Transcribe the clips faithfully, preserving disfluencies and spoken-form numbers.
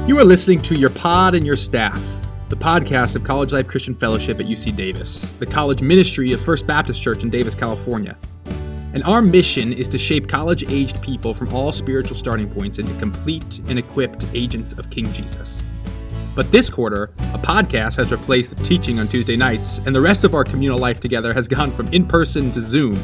You are listening to Your Pod and Your Staff, the podcast of College Life Christian Fellowship at U C Davis, the college ministry of First Baptist Church in Davis, California. And our mission is to shape college-aged people from all spiritual starting points into complete and equipped agents of King Jesus. But this quarter, a podcast has replaced the teaching on Tuesday nights, and the rest of our communal life together has gone from in-person to Zoom.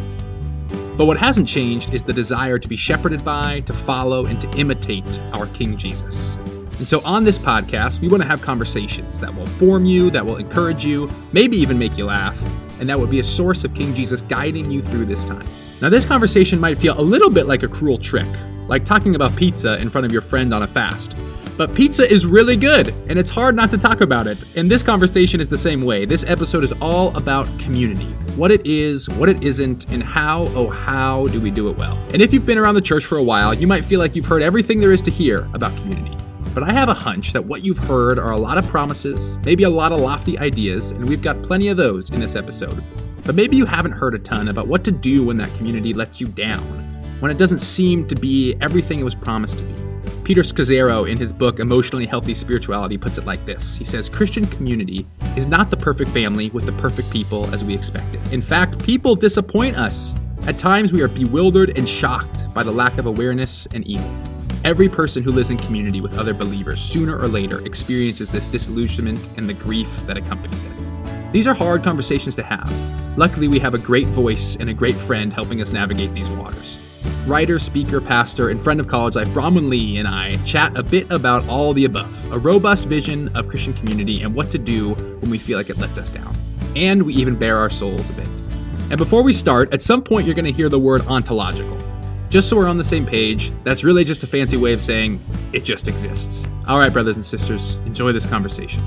But what hasn't changed is the desire to be shepherded by, to follow, and to imitate our King Jesus. And so on this podcast, we want to have conversations that will form you, that will encourage you, maybe even make you laugh, and that will be a source of King Jesus guiding you through this time. Now, this conversation might feel a little bit like a cruel trick, like talking about pizza in front of your friend on a fast. But pizza is really good, and it's hard not to talk about it. And this conversation is the same way. This episode is all about community. What it is, what it isn't, and how, oh, how do we do it well? And if you've been around the church for a while, you might feel like you've heard everything there is to hear about community. But I have a hunch that what you've heard are a lot of promises, maybe a lot of lofty ideas, and we've got plenty of those in this episode. But maybe you haven't heard a ton about what to do when that community lets you down, when it doesn't seem to be everything it was promised to be. Peter Scazzero, in his book Emotionally Healthy Spirituality, puts it like this. He says, Christian community is not the perfect family with the perfect people as we expected. In fact, people disappoint us. At times, we are bewildered and shocked by the lack of awareness and evil. Every person who lives in community with other believers, sooner or later, experiences this disillusionment and the grief that accompanies it. These are hard conversations to have. Luckily, we have a great voice and a great friend helping us navigate these waters. Writer, speaker, pastor, and friend of College Life, Bronwyn Lee, and I chat a bit about all the above, a robust vision of Christian community and what to do when we feel like it lets us down. And we even bare our souls a bit. And before we start, at some point you're going to hear the word ontological. Just so we're on the same page, that's really just a fancy way of saying it just exists. All right, brothers and sisters, enjoy this conversation.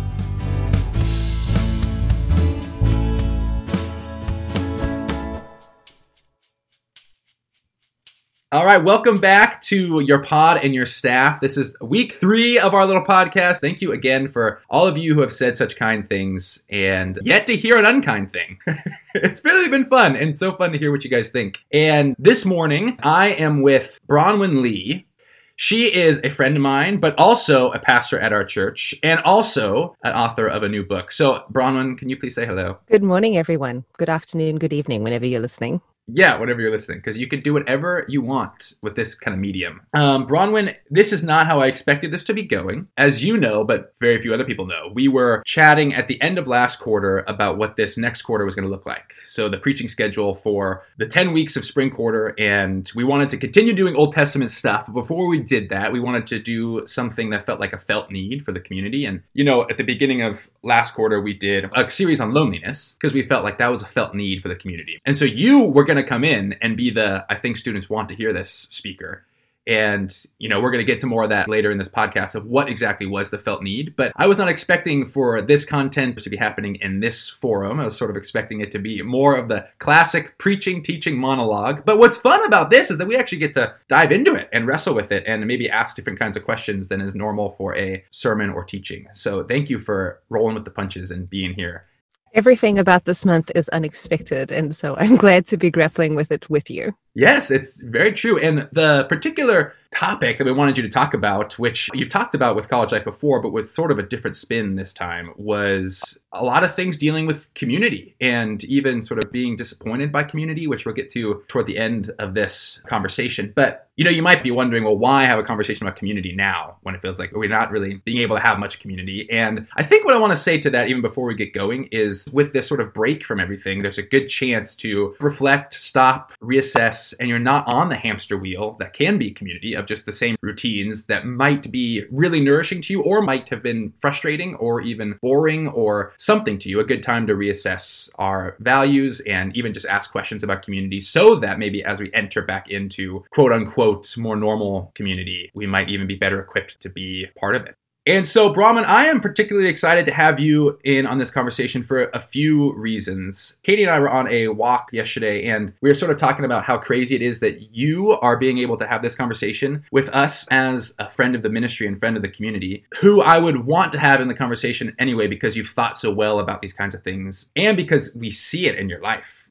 All right, welcome back to Your Pod and Your Staff. This is week three of our little podcast. Thank you again for all of you who have said such kind things and yet to hear an unkind thing. It's really been fun and so fun to hear what you guys think. And this morning, I am with Bronwyn Lee. She is a friend of mine, but also a pastor at our church and also an author of a new book. So, Bronwyn, can you please say hello? Good morning, everyone. Good afternoon, good evening, whenever you're listening. Yeah, whenever you're listening, because you can do whatever you want with this kind of medium. Um, Bronwyn, this is not how I expected this to be going. As you know, but very few other people know, we were chatting at the end of last quarter about what this next quarter was going to look like. So the preaching schedule for the ten weeks of spring quarter, and we wanted to continue doing Old Testament stuff. But before we did that, we wanted to do something that felt like a felt need for the community. And, you know, at the beginning of last quarter, we did a series on loneliness because we felt like that was a felt need for the community. And so you were going to come in and be the, I think students want to hear this speaker. And, you know, we're going to get to more of that later in this podcast of what exactly was the felt need. But I was not expecting for this content to be happening in this forum. I was sort of expecting it to be more of the classic preaching, teaching monologue. But what's fun about this is that we actually get to dive into it and wrestle with it and maybe ask different kinds of questions than is normal for a sermon or teaching. So thank you for rolling with the punches and being here. Everything about this month is unexpected, and so I'm glad to be grappling with it with you. Yes, it's very true. And the particular topic that we wanted you to talk about, which you've talked about with College Life before, but with sort of a different spin this time, was a lot of things dealing with community and even sort of being disappointed by community, which we'll get to toward the end of this conversation. But, you know, you might be wondering, well, why have a conversation about community now when it feels like we're not really being able to have much community? And I think what I want to say to that, even before we get going, is with this sort of break from everything, there's a good chance to reflect, stop, reassess, and you're not on the hamster wheel that can be community of just the same routines that might be really nourishing to you or might have been frustrating or even boring or something to you. A good time to reassess our values and even just ask questions about community so that maybe as we enter back into quote unquote more normal community, we might even be better equipped to be part of it. And so, Bronwyn, I am particularly excited to have you in on this conversation for a few reasons. Katie and I were on a walk yesterday, and we were sort of talking about how crazy it is that you are being able to have this conversation with us as a friend of the ministry and friend of the community, who I would want to have in the conversation anyway because you've thought so well about these kinds of things, and because we see it in your life.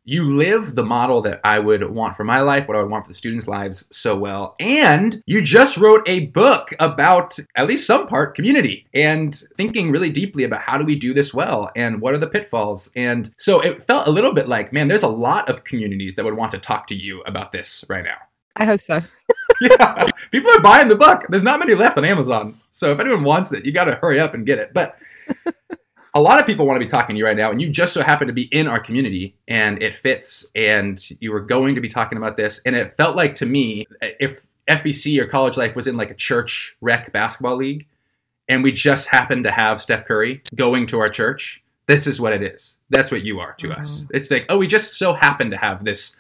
You live the model that I would want for my life, what I would want for the students' lives so well. And you just wrote a book about, at least some part, community and thinking really deeply about how do we do this well and what are the pitfalls. And so it felt a little bit like, man, there's a lot of communities that would want to talk to you about this right now. I hope so. Yeah, people are buying the book. There's not many left on Amazon. So if anyone wants it, you got to hurry up and get it. But a lot of people want to be talking to you right now, and you just so happen to be in our community, and it fits, and you were going to be talking about this. And it felt like to me, if F B C or College Life was in like a church rec basketball league, and we just happened to have Steph Curry going to our church, this is what it is. That's what you are to mm-hmm. us. It's like, oh, we just so happen to have this,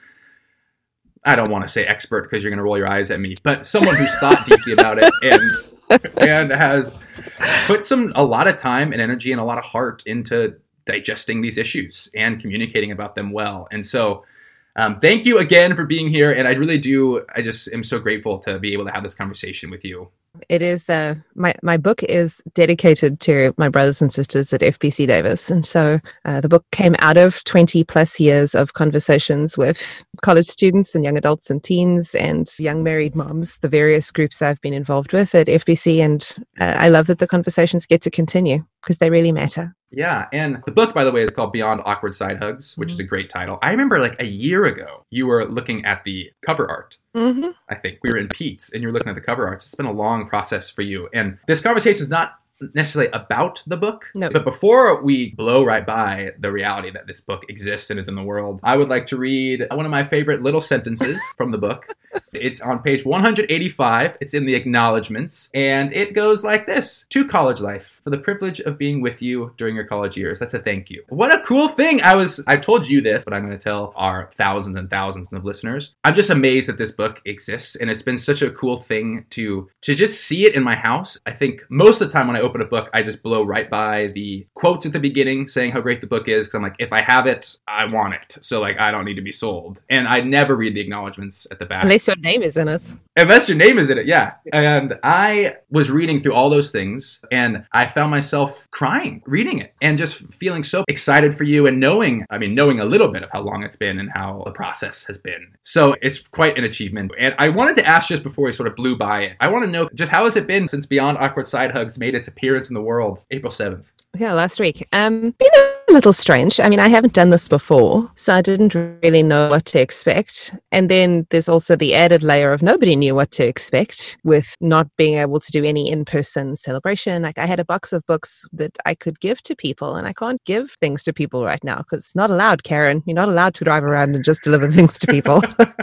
I don't want to say expert because you're going to roll your eyes at me, but someone who's thought deeply about it and and has put some a lot of time and energy and a lot of heart into digesting these issues and communicating about them well. And so um, thank you again for being here. And I really do, I just am so grateful to be able to have this conversation with you. It is, uh, my, my book is dedicated to my brothers and sisters at F B C Davis. And so uh, the book came out of twenty plus years of conversations with college students and young adults and teens and young married moms, the various groups I've been involved with at F B C. And uh, I love that the conversations get to continue because they really matter. Yeah. And the book, by the way, is called Beyond Awkward Side Hugs, which mm-hmm. is a great title. I remember like a year ago, you were looking at the cover art. Mm-hmm. I think we were in Pete's and you were looking at the cover arts. It's been a long process for you. And this conversation is not necessarily about the book. No. But before we blow right by the reality that this book exists and is in the world, I would like to read one of my favorite little sentences from the book. It's on page one hundred eighty-five. It's in the acknowledgments. And it goes like this. To College Life, for the privilege of being with you during your college years. That's a thank you. What a cool thing. I was, I told you this, but I'm going to tell our thousands and thousands of listeners. I'm just amazed that this book exists. And it's been such a cool thing to, to just see it in my house. I think most of the time when I open a book, I just blow right by the quotes at the beginning saying how great the book is. Cause I'm like, if I have it, I want it. So like, I don't need to be sold. And I never read the acknowledgments at the back. Unless your name is in it. Unless your name is in it. Yeah. And I was reading through all those things and I found myself crying reading it and just feeling so excited for you and knowing, I mean, knowing a little bit of how long it's been and how the process has been. So it's quite an achievement. And I wanted to ask just before we sort of blew by it, I want to know just how has it been since Beyond Awkward Side Hugs made its appearance in the world April seventh? Yeah, last week. Um, been a little strange. I mean, I haven't done this before, so I didn't really know what to expect. And then there's also the added layer of nobody knew what to expect with not being able to do any in-person celebration. Like I had a box of books that I could give to people, and I can't give things to people right now because it's not allowed, Karen. You're not allowed to drive around and just deliver things to people.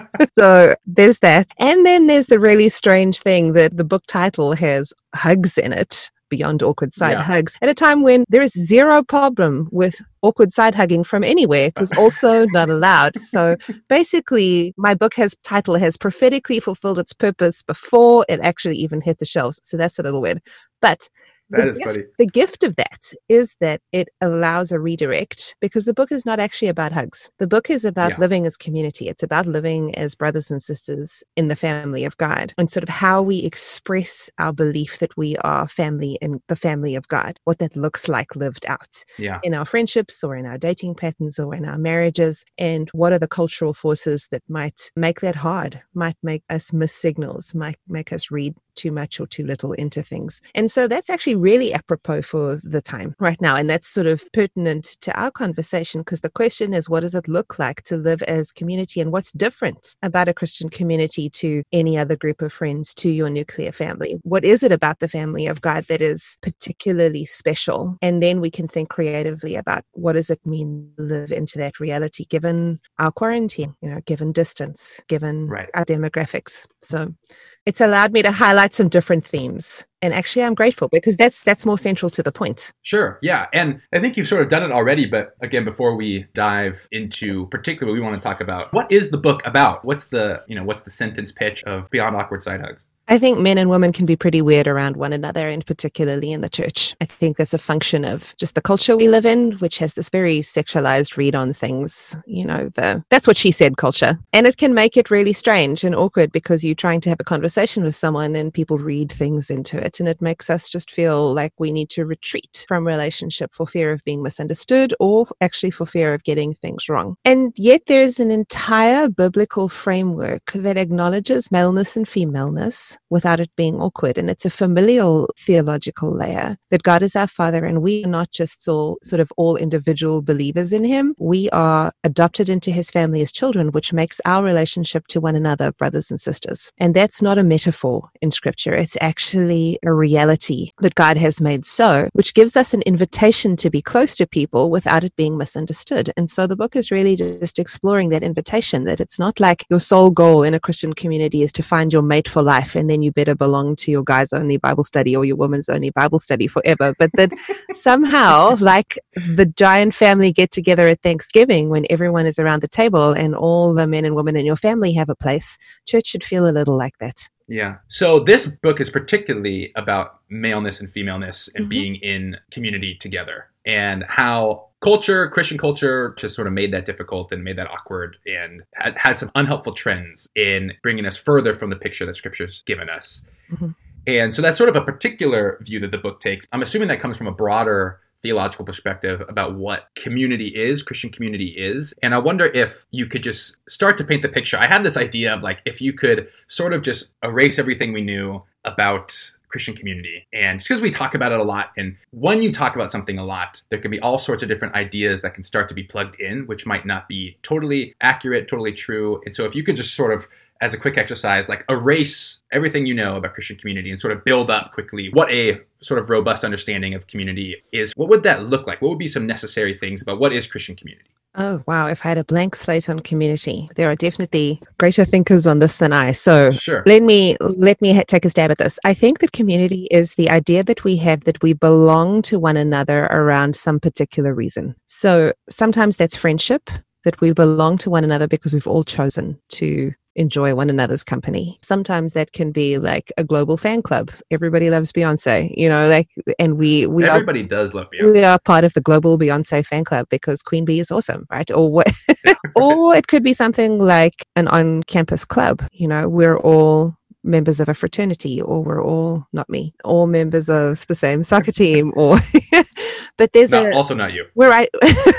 So there's that. And then there's the really strange thing that the book title has hugs in it. Beyond Awkward Side yeah. Hugs, at a time when there is zero problem with awkward side hugging from anywhere, because also not allowed. So basically, my book has title has prophetically fulfilled its purpose before it actually even hit the shelves. So that's a little weird. But That the is gift, funny. The gift of that is that it allows a redirect because the book is not actually about hugs. The book is about Yeah. living as community. It's about living as brothers and sisters in the family of God and sort of how we express our belief that we are family in the family of God, what that looks like lived out Yeah. in our friendships or in our dating patterns or in our marriages, and what are the cultural forces that might make that hard, might make us miss signals, might make us read too much or too little into things. And so that's actually really apropos for the time right now. And that's sort of pertinent to our conversation because the question is, what does it look like to live as community, and what's different about a Christian community to any other group of friends, to your nuclear family? What is it about the family of God that is particularly special? And then we can think creatively about what does it mean to live into that reality given our quarantine, you know, given distance, given Right. our demographics. So it's allowed me to highlight some different themes. And actually, I'm grateful because that's that's more central to the point. Sure. Yeah. And I think you've sort of done it already. But again, before we dive into particularly, we want to talk about what is the book about? What's the, you know, what's the sentence pitch of Beyond Awkward Side Hugs? I think men and women can be pretty weird around one another, and particularly in the church. I think that's a function of just the culture we live in, which has this very sexualized read on things, you know, the that's what she said culture. And it can make it really strange and awkward because you're trying to have a conversation with someone and people read things into it. And it makes us just feel like we need to retreat from relationship for fear of being misunderstood or actually for fear of getting things wrong. And yet there is an entire biblical framework that acknowledges maleness and femaleness without it being awkward. And it's a familial theological layer that God is our Father, and we are not just all, sort of all individual believers in Him. We are adopted into His family as children, which makes our relationship to one another brothers and sisters. And that's not a metaphor in Scripture. It's actually a reality that God has made so, which gives us an invitation to be close to people without it being misunderstood. And so the book is really just exploring that invitation, that it's not like your sole goal in a Christian community is to find your mate for life, and then you better belong to your guys only Bible study or your women's only Bible study forever. But that somehow, like the giant family get together at Thanksgiving when everyone is around the table and all the men and women in your family have a place, church should feel a little like that. Yeah. So this book is particularly about maleness and femaleness and Mm-hmm. being in community together, and how culture, Christian culture, just sort of made that difficult and made that awkward, and had, had some unhelpful trends in bringing us further from the picture that Scripture's given us. Mm-hmm. And so that's sort of a particular view that the book takes. I'm assuming that comes from a broader theological perspective about what community is, Christian community is. And I wonder if you could just start to paint the picture. I had this idea of like, if you could sort of just erase everything we knew about Christian community. And just because we talk about it a lot, and when you talk about something a lot, there can be all sorts of different ideas that can start to be plugged in, which might not be totally accurate, totally true. And so if you could just sort of, as a quick exercise, like erase everything you know about Christian community and sort of build up quickly what a sort of robust understanding of community is, what would that look like? What would be some necessary things about what is Christian community? Oh, wow. If I had a blank slate on community, there are definitely greater thinkers on this than I. So Sure. let me let me ha- take a stab at this. I think that community is the idea that we have that we belong to one another around some particular reason. So sometimes that's friendship, that we belong to one another because we've all chosen to enjoy one another's company. Sometimes that can be like a global fan club. Everybody loves Beyonce, you know, like, and we, we Everybody are, does love Beyonce. we are part of the global Beyonce fan club because Queen Bee is awesome, right? Or what, or it could be something like an on-campus club. You know, we're all members of a fraternity, or we're all, not me, all members of the same soccer team, or, but there's Not, a, also not you. where I,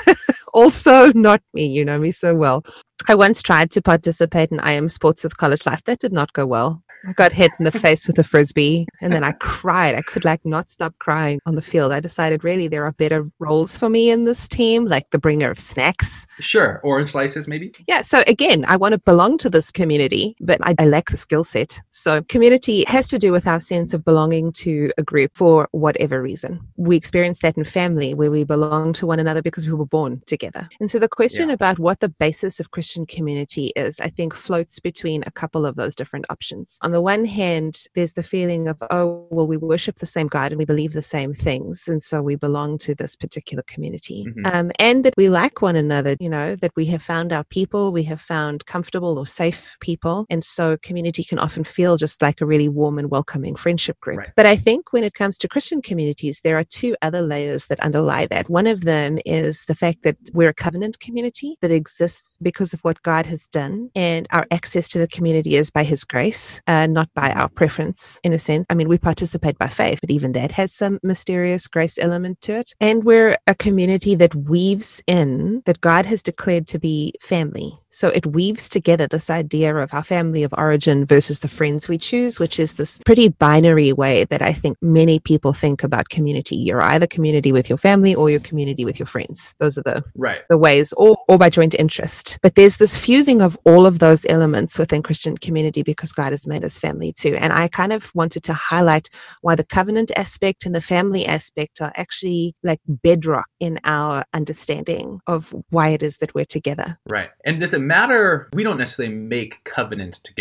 also not me, you know me so well. I once tried to participate in I M Sports with College Life. That did not go well. I got hit in the face with a frisbee, and then I cried. I could like not stop crying on the field. I decided really there are better roles for me in this team, like the bringer of snacks. Sure. Orange slices, maybe? Yeah. So again, I want to belong to this community, but I, I lack the skill set. So community has to do with our sense of belonging to a group for whatever reason. We experience that in family where we belong to one another because we were born together. And so the question Yeah. about what the basis of Christian community is, I think floats between a couple of those different options. On the one hand, there's the feeling of, oh, well, we worship the same God and we believe the same things. And so we belong to this particular community. Mhm. Um, and that we like one another, you know, that we have found our people, we have found comfortable or safe people. And so community can often feel just like a really warm and welcoming friendship group. Right. But I think when it comes to Christian communities, there are two other layers that underlie that. One of them is the fact that we're a covenant community that exists because of what God has done. And our access to the community is by His grace, uh, not by our preference, in a sense. I mean, we participate by faith, but even that has some mysterious grace element to it. And we're a community that weaves in, that God has declared to be family. So it weaves together this idea of our family of origin versus the friends we choose, which is this pretty binary way that I think many people think about community. You're either community with your family or your community with your friends. Those are the Right. the ways, or, or by joint interest. But there's this fusing of all of those elements within Christian community because God has made us family too. And I kind of wanted to highlight why the covenant aspect and the family aspect are actually like bedrock in our understanding of why it is that we're together. Right. And does it matter? We don't necessarily make covenant together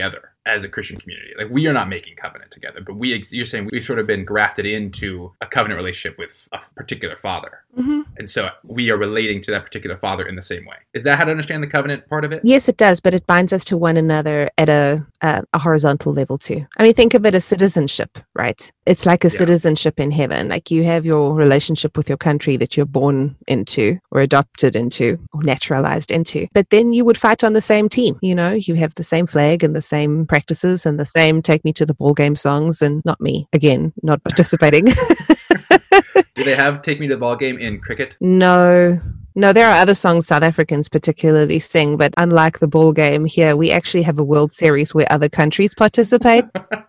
as a Christian community. Like, we are not making covenant together, but we, you're saying we've sort of been grafted into a covenant relationship with a particular father. Mm-hmm. And so we are relating to that particular father in the same way. Is that how to understand the covenant part of it? Yes, it does, but it binds us to one another at a, a, a horizontal level too. I mean, think of it as citizenship, right? It's like a yeah. citizenship in heaven. Like, you have your relationship with your country that you're born into or adopted into or naturalized into, but then you would fight on the same team. You know, you have the same flag and the same practices and the same take me to the ball game songs, and not me, again, not participating. Do they have Take Me to the Ball Game in cricket? No. No, there are other songs South Africans particularly sing, but unlike the ball game here, we actually have a World Series where other countries participate.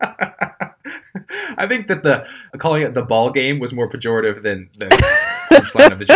I think that the calling it the ball game was more pejorative than the punchline of the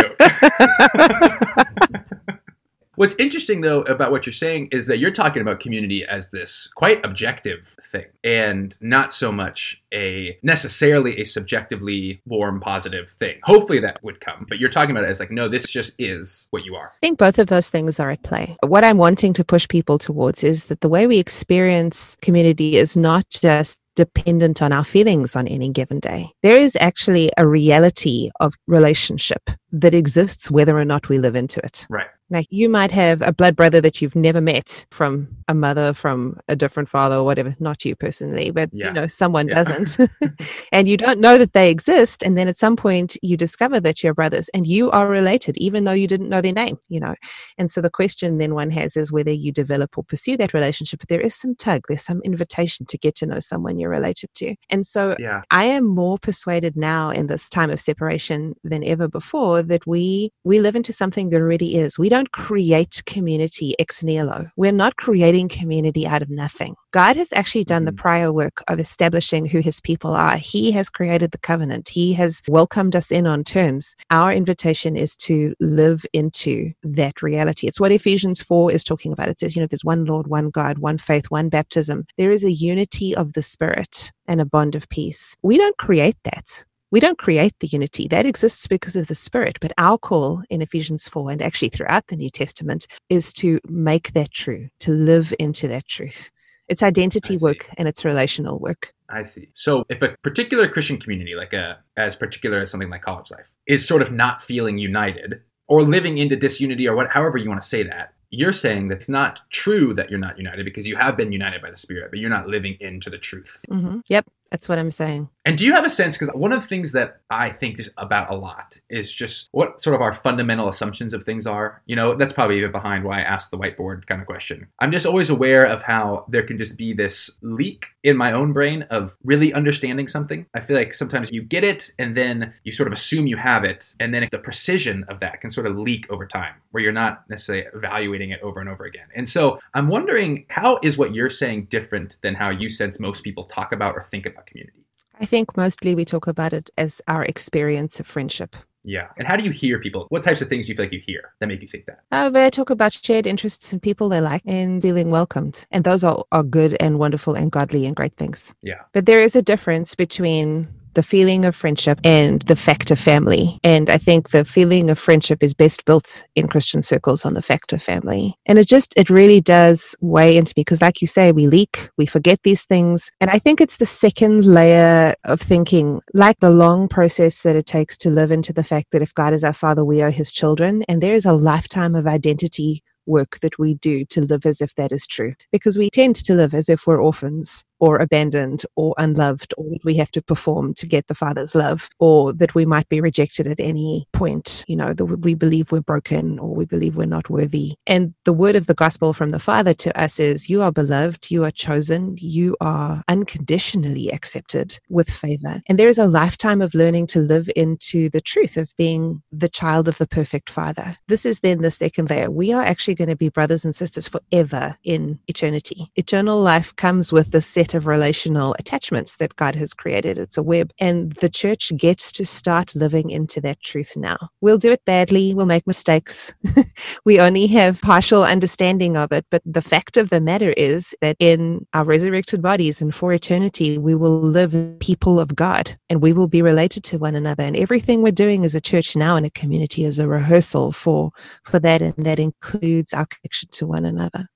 joke. What's interesting, though, about what you're saying is that you're talking about community as this quite objective thing, and not so much a necessarily a subjectively warm, positive thing. Hopefully that would come, but you're talking about it as like, no, this just is what you are. I think both of those things are at play. What I'm wanting to push people towards is that the way we experience community is not just dependent on our feelings on any given day. There is actually a reality of relationship that exists whether or not we live into it. Right. Like, you might have a blood brother that you've never met from a mother, from a different father or whatever, not you personally, but yeah. you know, someone yeah. doesn't. And you don't know that they exist. And then at some point you discover that you're brothers and you are related, even though you didn't know their name, you know. And so the question then one has is whether you develop or pursue that relationship. But there is some tug, there's some invitation to get to know someone you're related to. And so yeah. I am more persuaded now in this time of separation than ever before that we we live into something that already is. We don't create community ex nihilo. We're not creating community out of nothing. God has actually done mm-hmm. the prior work of establishing who his people are. He has created the covenant. He has welcomed us in on terms. Our invitation is to live into that reality. It's what Ephesians four is talking about. It says, you know, there's one Lord, one God, one faith, one baptism. There is a unity of the Spirit and a bond of peace. We don't create that. We don't create the unity. That exists because of the Spirit. But our call in Ephesians four, and actually throughout the New Testament, is to make that true, to live into that truth. It's identity work and it's relational work. I see. So if a particular Christian community, like a as particular as something like College Life, is sort of not feeling united or living into disunity or what, however you want to say that, you're saying that's not true that you're not united because you have been united by the Spirit, but you're not living into the truth. Mm-hmm. Yep. That's what I'm saying. And do you have a sense, because one of the things that I think about a lot is just what sort of our fundamental assumptions of things are. You know, that's probably even behind why I asked the whiteboard kind of question. I'm just always aware of how there can just be this leak in my own brain of really understanding something. I feel like sometimes you get it and then you sort of assume you have it. And then the precision of that can sort of leak over time where you're not necessarily evaluating it over and over again. And so I'm wondering, how is what you're saying different than how you sense most people talk about or think about community? I think mostly we talk about it as our experience of friendship. Yeah. And how do you hear people? What types of things do you feel like you hear that make you think that? Uh, they talk about shared interests in people they like and feeling welcomed. And those are, are good and wonderful and godly and great things. Yeah. But there is a difference between the feeling of friendship and the fact of family. And I think the feeling of friendship is best built in Christian circles on the fact of family. And it just, it really does weigh into me because like you say, we leak, we forget these things. And I think it's the second layer of thinking, like the long process that it takes to live into the fact that if God is our Father, we are his children. And there is a lifetime of identity work that we do to live as if that is true. Because we tend to live as if we're orphans or abandoned or unloved, or that we have to perform to get the Father's love, or that we might be rejected at any point, you know, that we believe we're broken or we believe we're not worthy. And the word of the gospel from the Father to us is, you are beloved, you are chosen, you are unconditionally accepted with favor. And there is a lifetime of learning to live into the truth of being the child of the perfect Father. This is then the second layer. We are actually going to be brothers and sisters forever in eternity. Eternal life comes with the set of relational attachments that God has created. It's a web. And the church gets to start living into that truth now. We'll do it badly. We'll make mistakes. We only have partial understanding of it. But the fact of the matter is that in our resurrected bodies and for eternity, we will live people of God and we will be related to one another. And everything we're doing as a church now in a community is a rehearsal for, for that. And that includes our connection to one another.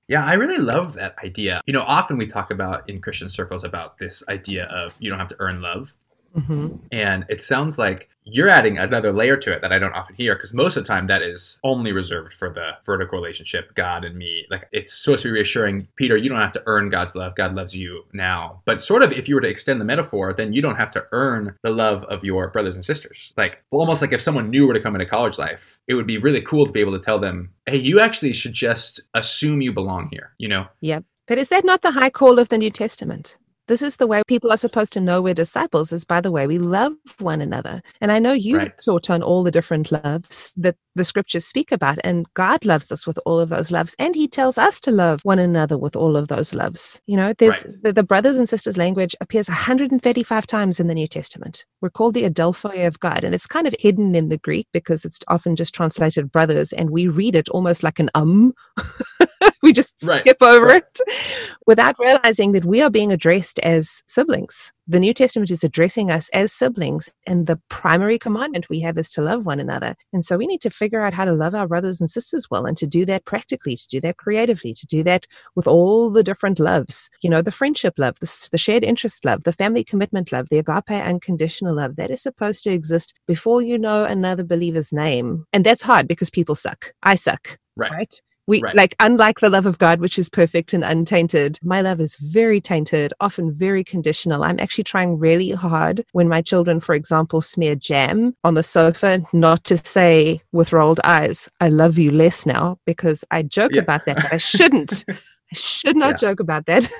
Yeah, I really love that idea. You know, often we talk about in Christian circles about this idea of you don't have to earn love. Mm-hmm. And it sounds like you're adding another layer to it that I don't often hear, because most of the time that is only reserved for the vertical relationship, God and me. Like, it's supposed to be reassuring, Peter, you don't have to earn God's love. God loves you now. But sort of, if you were to extend the metaphor, then you don't have to earn the love of your brothers and sisters. Like, almost like if someone new were to come into college life, it would be really cool to be able to tell them, hey, you actually should just assume you belong here, you know? Yep. But is that not the high call of the New Testament? This is the way people are supposed to know we're disciples, is by the way we love one another. And I know you've Right. taught on all the different loves that the scriptures speak about, and God loves us with all of those loves, and he tells us to love one another with all of those loves. You know, there's Right. the, the brothers and sisters language appears one hundred thirty-five times in the New Testament. We're called the Adelphoi of God, and it's kind of hidden in the Greek because it's often just translated brothers, and we read it almost like an um. We just Right. skip over Right. it without realizing that we are being addressed as siblings. The New Testament is addressing us as siblings, and the primary commandment we have is to love one another. And so we need to figure out how to love our brothers and sisters well, and to do that practically, to do that creatively, to do that with all the different loves. You know, the friendship love, the, the shared interest love, the family commitment love, the agape unconditional love. That is supposed to exist before you know another believer's name. And that's hard because people suck. I suck. Right. Right? We Right. like, unlike the love of God, which is perfect and untainted, my love is very tainted, often very conditional. I'm actually trying really hard when my children, for example, smear jam on the sofa, not to say with rolled eyes, I love you less now, because I joke Yeah. about that, but I shouldn't. I should not Yeah. joke about that.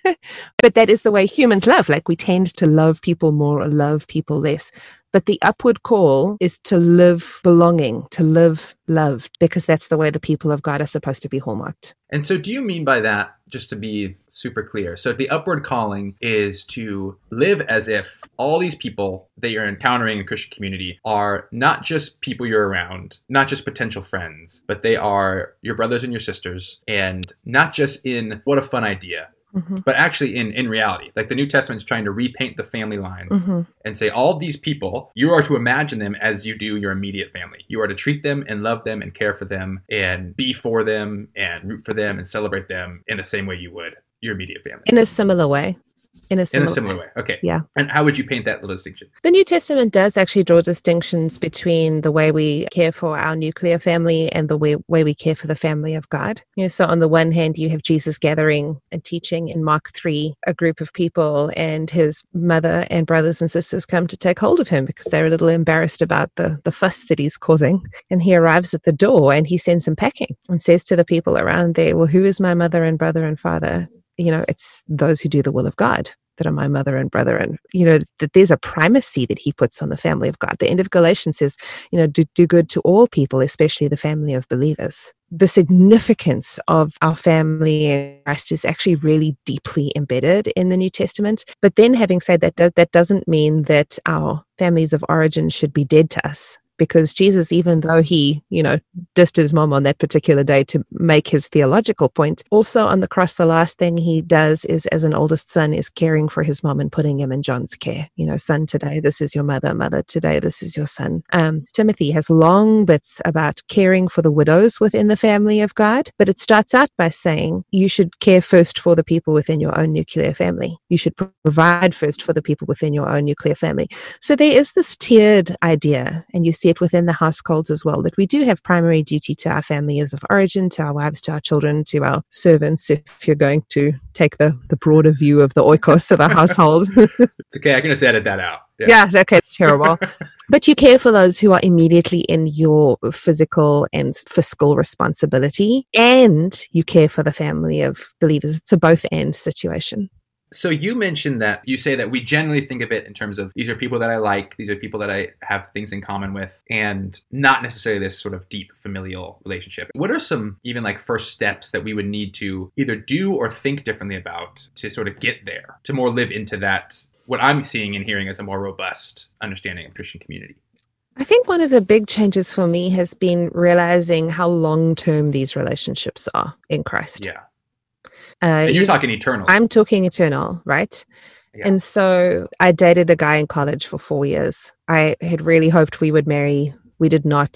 But that is the way humans love. Like, we tend to love people more or love people less. But the upward call is to live belonging, to live loved, because that's the way the people of God are supposed to be hallmarked. And so do you mean by that, just to be super clear, so the upward calling is to live as if all these people that you're encountering in Christian community are not just people you're around, not just potential friends, but they are your brothers and your sisters, and not just in what a fun idea, Mm-hmm. but actually in, in reality. Like, the New Testament is trying to repaint the family lines Mm-hmm. and say all these people, you are to imagine them as you do your immediate family. You are to treat them and love them and care for them and be for them and root for them and celebrate them in the same way you would your immediate family. In a similar way. In a In similar, a similar way. Okay. Yeah. And how would you paint that little distinction? The New Testament does actually draw distinctions between the way we care for our nuclear family and the way, way we care for the family of God. You know, so on the one hand, you have Jesus gathering and teaching in Mark three, a group of people, and his mother and brothers and sisters come to take hold of him because they're a little embarrassed about the, the fuss that he's causing. And he arrives at the door and he sends them packing and says to the people around there, well, who is my mother and brother and father? You know, it's those who do the will of God that are my mother and brother. And, you know, that there's a primacy that he puts on the family of God. The end of Galatians says, you know, do, do good to all people, especially the family of believers. The significance of our family in Christ is actually really deeply embedded in the New Testament. But then, having said that, that, that doesn't mean that our families of origin should be dead to us. Because Jesus, even though he, you know, dissed his mom on that particular day to make his theological point, also on the cross, the last thing he does is, as an oldest son, is caring for his mom and putting him in John's care. You know, son, today, this is your mother. Mother, today, this is your son. Um, Timothy has long bits about caring for the widows within the family of God, but it starts out by saying you should care first for the people within your own nuclear family. You should provide first for the people within your own nuclear family. So there is this tiered idea, and you see it within the households as well, that we do have primary duty to our families of origin, to our wives, to our children, to our servants, if you're going to take the, the broader view of the oikos of a household. It's okay. I can just edit that out. Yeah, okay, it's terrible. But you care for those who are immediately in your physical and fiscal responsibility, and you care for the family of believers. It's a both and situation. So you mentioned that you say that we generally think of it in terms of these are people that I like, these are people that I have things in common with, and not necessarily this sort of deep familial relationship. What are some even like first steps that we would need to either do or think differently about to sort of get there, to more live into that, what I'm seeing and hearing as a more robust understanding of Christian community? I think one of the big changes for me has been realizing how long-term these relationships are in Christ. Yeah. Uh, And you're you- talking eternal. I'm talking eternal, right? Yeah. And so I dated a guy in college for four years. I had really hoped we would marry. We did not.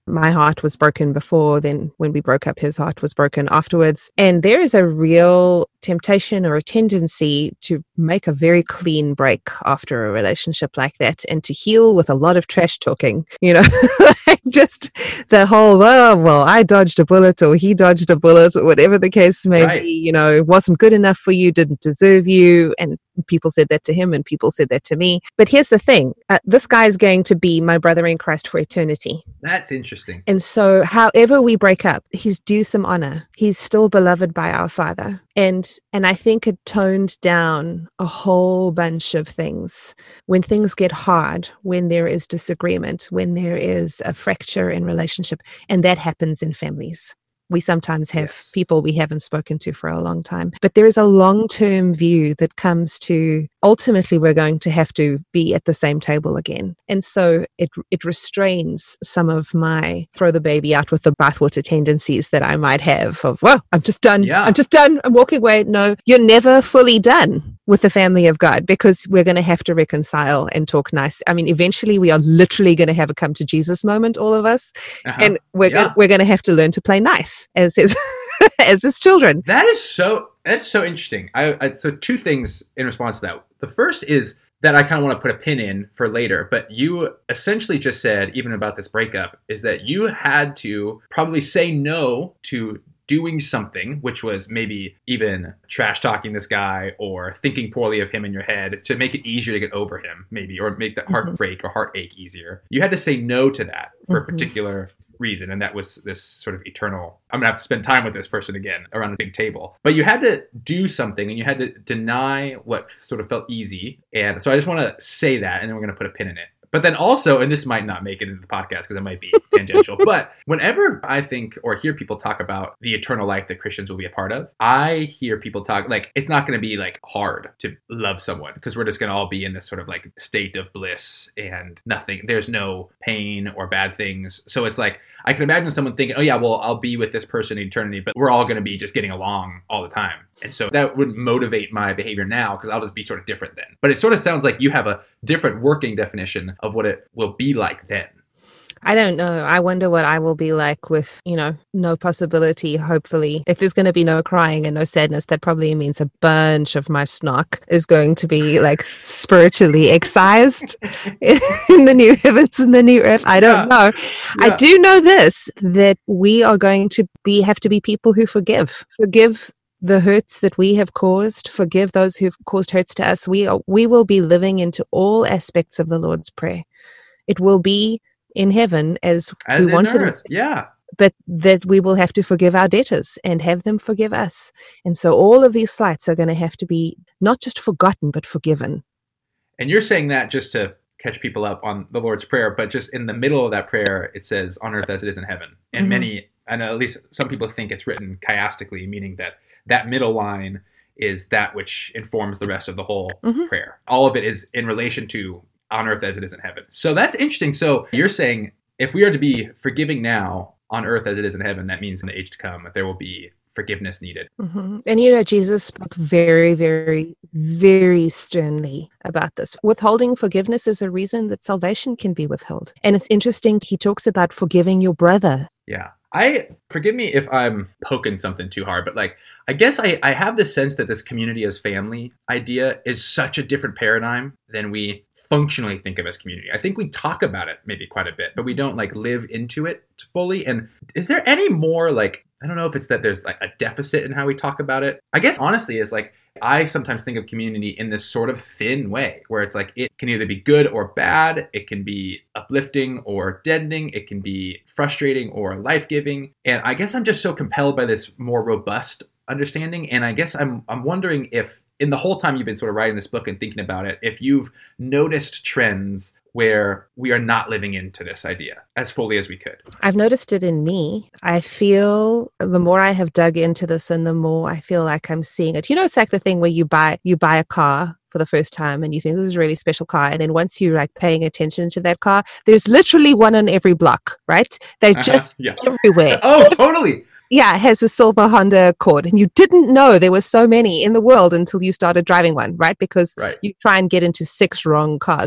My heart was broken before. Then when we broke up, his heart was broken afterwards. And there is a real temptation or a tendency to make a very clean break after a relationship like that and to heal with a lot of trash talking, you know, like just the whole, oh, well, I dodged a bullet or he dodged a bullet or whatever the case may Right. be, you know, wasn't good enough for you, didn't deserve you. And people said that to him and people said that to me. But here's the thing, uh, this guy is going to be my brother in Christ for eternity. That's interesting. And so however we break up, he's due some honor. He's still beloved by our Father. And and I think it toned down a whole bunch of things. When things get hard, when there is disagreement, when there is a fracture in relationship, and that happens in families. We sometimes have Yes. people we haven't spoken to for a long time. But there is a long-term view that comes to ultimately we're going to have to be at the same table again. And so it it restrains some of my throw the baby out with the bathwater tendencies that I might have of, well, I'm just done. Yeah. I'm just done. I'm walking away. No, you're never fully done with the family of God because we're going to have to reconcile and talk nice. I mean, eventually we are literally going to have a come to Jesus moment, all of us. Uh-huh. And we're Yeah. go- we're going to have to learn to play nice as his as his children. That is so that's so interesting. I, I so two things in response to that. The first is that I kind of want to put a pin in for later, but you essentially just said, even about this breakup, is that you had to probably say no to doing something, which was maybe even trash talking this guy or thinking poorly of him in your head to make it easier to get over him, maybe, or make that heartbreak or heartache easier. You had to say no to that for a Mhm. particular reason, and that was this sort of eternal, I'm gonna have to spend time with this person again around a big table. But you had to do something and you had to deny what sort of felt easy. And so I just want to say that, and then we're going to put a pin in it. But then also, and this might not make it into the podcast because it might be tangential, but whenever I think or hear people talk about the eternal life that Christians will be a part of, I hear people talk like it's not going to be like hard to love someone because we're just going to all be in this sort of like state of bliss and nothing. There's no pain or bad things. So it's like, I can imagine someone thinking, oh yeah, well, I'll be with this person in eternity, but we're all going to be just getting along all the time. And so that would motivate my behavior now because I'll just be sort of different then. But it sort of sounds like you have a different working definition of what it will be like then. I don't know. I wonder what I will be like with, you know, no possibility, hopefully. If there's going to be no crying and no sadness, that probably means a bunch of my snark is going to be like spiritually excised in the new heavens and the new earth. I don't Yeah. know. I Yeah. do know this, that we are going to be, have to be people who forgive, forgive the hurts that we have caused, forgive those who've caused hurts to us. We are, we will be living into all aspects of the Lord's Prayer. It will be in heaven as, As we in wanted earth. it, Yeah. but that we will have to forgive our debtors and have them forgive us. And so all of these slights are going to have to be not just forgotten, but forgiven. And you're saying that just to catch people up on the Lord's Prayer, but just in the middle of that prayer, it says, on earth as it is in heaven. And Mhm. many, I know at least some people think it's written chiastically, meaning that that middle line is that which informs the rest of the whole Mhm. prayer. All of it is in relation to on earth as it is in heaven. So that's interesting. So you're saying if we are to be forgiving now on earth as it is in heaven, that means in the age to come, there will be forgiveness needed. Mhm. And you know, Jesus spoke very, very, very sternly about this. Withholding forgiveness is a reason that salvation can be withheld. And it's interesting, he talks about forgiving your brother. Yeah. I, forgive me if I'm poking something too hard, but like, I guess I, I have this sense that this community as family idea is such a different paradigm than we functionally think of as community. I think we talk about it maybe quite a bit, but we don't like live into it fully. And is there any more like, I don't know if it's that there's like a deficit in how we talk about it. I guess honestly is like, I sometimes think of community in this sort of thin way where it's like it can either be good or bad. It can be uplifting or deadening. It can be frustrating or life-giving. And I guess I'm just so compelled by this more robust understanding. And I guess I'm I'm wondering if in the whole time you've been sort of writing this book and thinking about it, if you've noticed trends where we are not living into this idea as fully as we could. I've noticed it in me. I feel the more I have dug into this and the more I feel like I'm seeing it. You know, it's like the thing where you buy you buy a car for the first time and you think this is a really special car. And then once you're like paying attention to that car, there's literally one on every block, right? They're Uh-huh, just yeah. everywhere. Oh, totally. Yeah, it has a silver Honda Accord. And you didn't know there were so many in the world until you started driving one, right? Because Right. you try and get into six wrong cars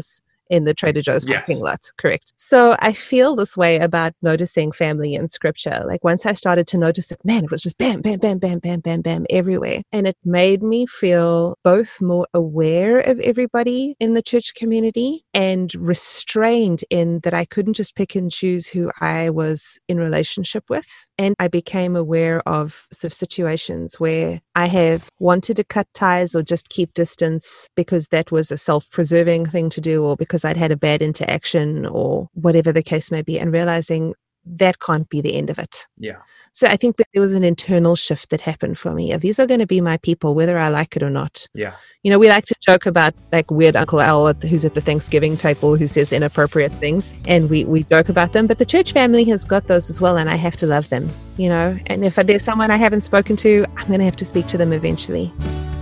in the Trader Joe's Yes. parking lot. Correct. So I feel this way about noticing family in scripture. Like once I started to notice it, man, it was just bam, bam, bam, bam, bam, bam, bam everywhere. And it made me feel both more aware of everybody in the church community and restrained in that I couldn't just pick and choose who I was in relationship with. And I became aware of sort of situations where I have wanted to cut ties or just keep distance because that was a self-preserving thing to do, or because I'd had a bad interaction, or whatever the case may be, and realizing that can't be the end of it. Yeah. So I think that there was an internal shift that happened for me of these are going to be my people, whether I like it or not. Yeah. You know, we like to joke about like weird Uncle Al at the, who's at the Thanksgiving table who says inappropriate things, and we, we joke about them, but the church family has got those as well, and I have to love them, you know, and if there's someone I haven't spoken to, I'm going to have to speak to them eventually.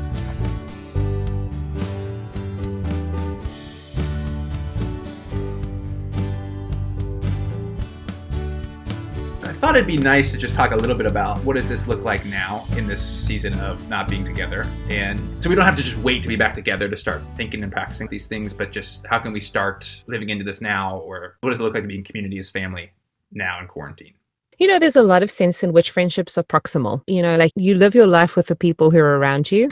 I thought it'd be nice to just talk a little bit about what does this look like now in this season of not being together. And so we don't have to just wait to be back together to start thinking and practicing these things, but just how can we start living into this now? Or what does it look like to be in community as family now in quarantine? You know, there's a lot of sense in which friendships are proximal. You know, like you live your life with the people who are around you.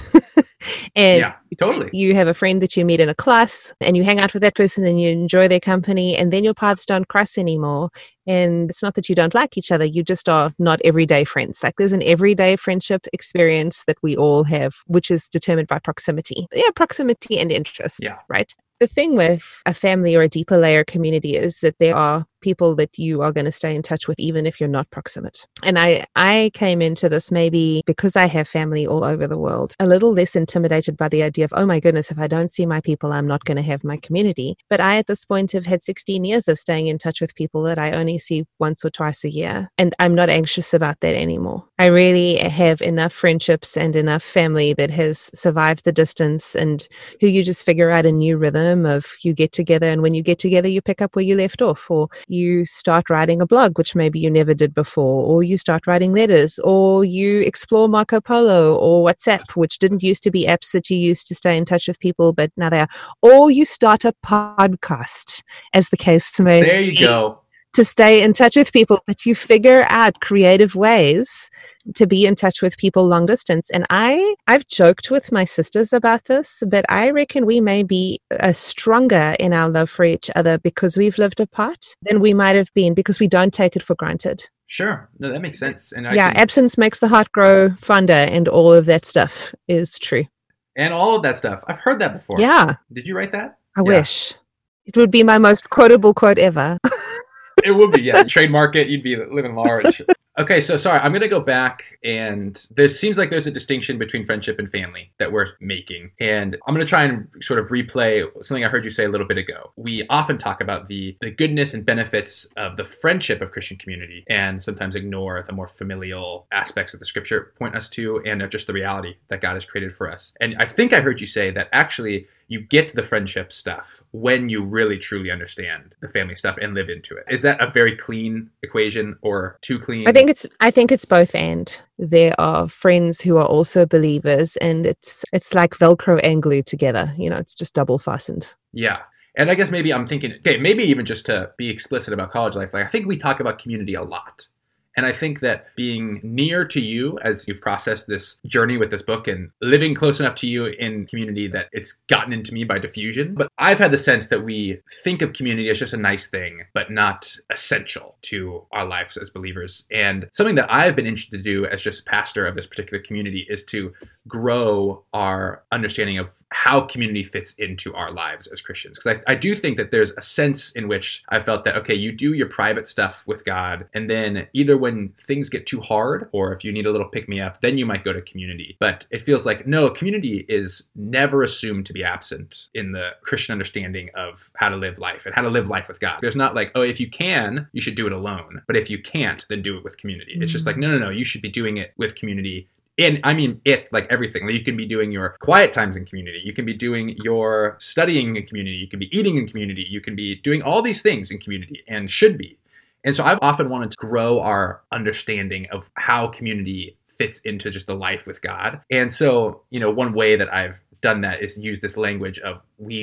And yeah, totally. You have a friend that you meet in a class and you hang out with that person and you enjoy their company, and then your paths don't cross anymore. And it's not that you don't like each other, you just are not everyday friends. Like there's an everyday friendship experience that we all have, which is determined by proximity. Yeah, proximity and interest, yeah. Right? The thing with a family or a deeper layer community is that there are people that you are going to stay in touch with even if you're not proximate. And I, I came into this maybe because I have family all over the world, a little less intimidated by the idea of, oh my goodness, if I don't see my people, I'm not going to have my community. But I at this point have had sixteen years of staying in touch with people that I only see once or twice a year. And I'm not anxious about that anymore. I really have enough friendships and enough family that has survived the distance and who you just figure out a new rhythm of you get together, and when you get together you pick up where you left off, or you start writing a blog which maybe you never did before, or you start writing letters, or you explore Marco Polo or WhatsApp, which didn't used to be apps that you used to stay in touch with people, but now they are, or you start a podcast, as the case may be. There you go. To stay in touch with people, but you figure out creative ways to be in touch with people long distance. And I, I've joked with my sisters about this, but I reckon we may be uh, stronger in our love for each other because we've lived apart than we might have been because we don't take it for granted. Sure. No, that makes sense. And I yeah, can... absence makes the heart grow fonder, and all of that stuff is true. And all of that stuff. I've heard that before. Yeah. Did you write that? I yeah. wish. It would be my most quotable quote ever. It would be, yeah. Trademark it, you'd be living large. Okay, so sorry, I'm going to go back, and there seems like there's a distinction between friendship and family that we're making. And I'm going to try and sort of replay something I heard you say a little bit ago. We often talk about the, the goodness and benefits of the friendship of Christian community, and sometimes ignore the more familial aspects that the scripture point us to, and of just the reality that God has created for us. And I think I heard you say that actually you get the friendship stuff when you really truly understand the family stuff and live into it. Is that a very clean equation or too clean? I think it's I think it's both and. There are friends who are also believers, and it's it's like Velcro and glue together. You know, it's just double fastened. Yeah. And I guess maybe I'm thinking, okay, maybe even just to be explicit about college life, like I think we talk about community a lot. And I think that being near to you as you've processed this journey with this book and living close enough to you in community that it's gotten into me by diffusion. But I've had the sense that we think of community as just a nice thing, but not essential to our lives as believers. And something that I've been interested to do as just pastor of this particular community is to grow our understanding of how community fits into our lives as Christians. Because I, I do think that there's a sense in which I felt that, okay, you do your private stuff with God, and then either when things get too hard, or if you need a little pick-me-up, then you might go to community. But it feels like, no, community is never assumed to be absent in the Christian understanding of how to live life and how to live life with God. There's not like, oh, if you can, you should do it alone. But if you can't, then do it with community. Mm-hmm. It's just like, no, no, no, you should be doing it with community. And I mean it, like everything. Like you can be doing your quiet times in community. You can be doing your studying in community. You can be eating in community. You can be doing all these things in community, and should be. And so I've often wanted to grow our understanding of how community fits into just the life with God. And so, you know, one way that I've done that is use this language of we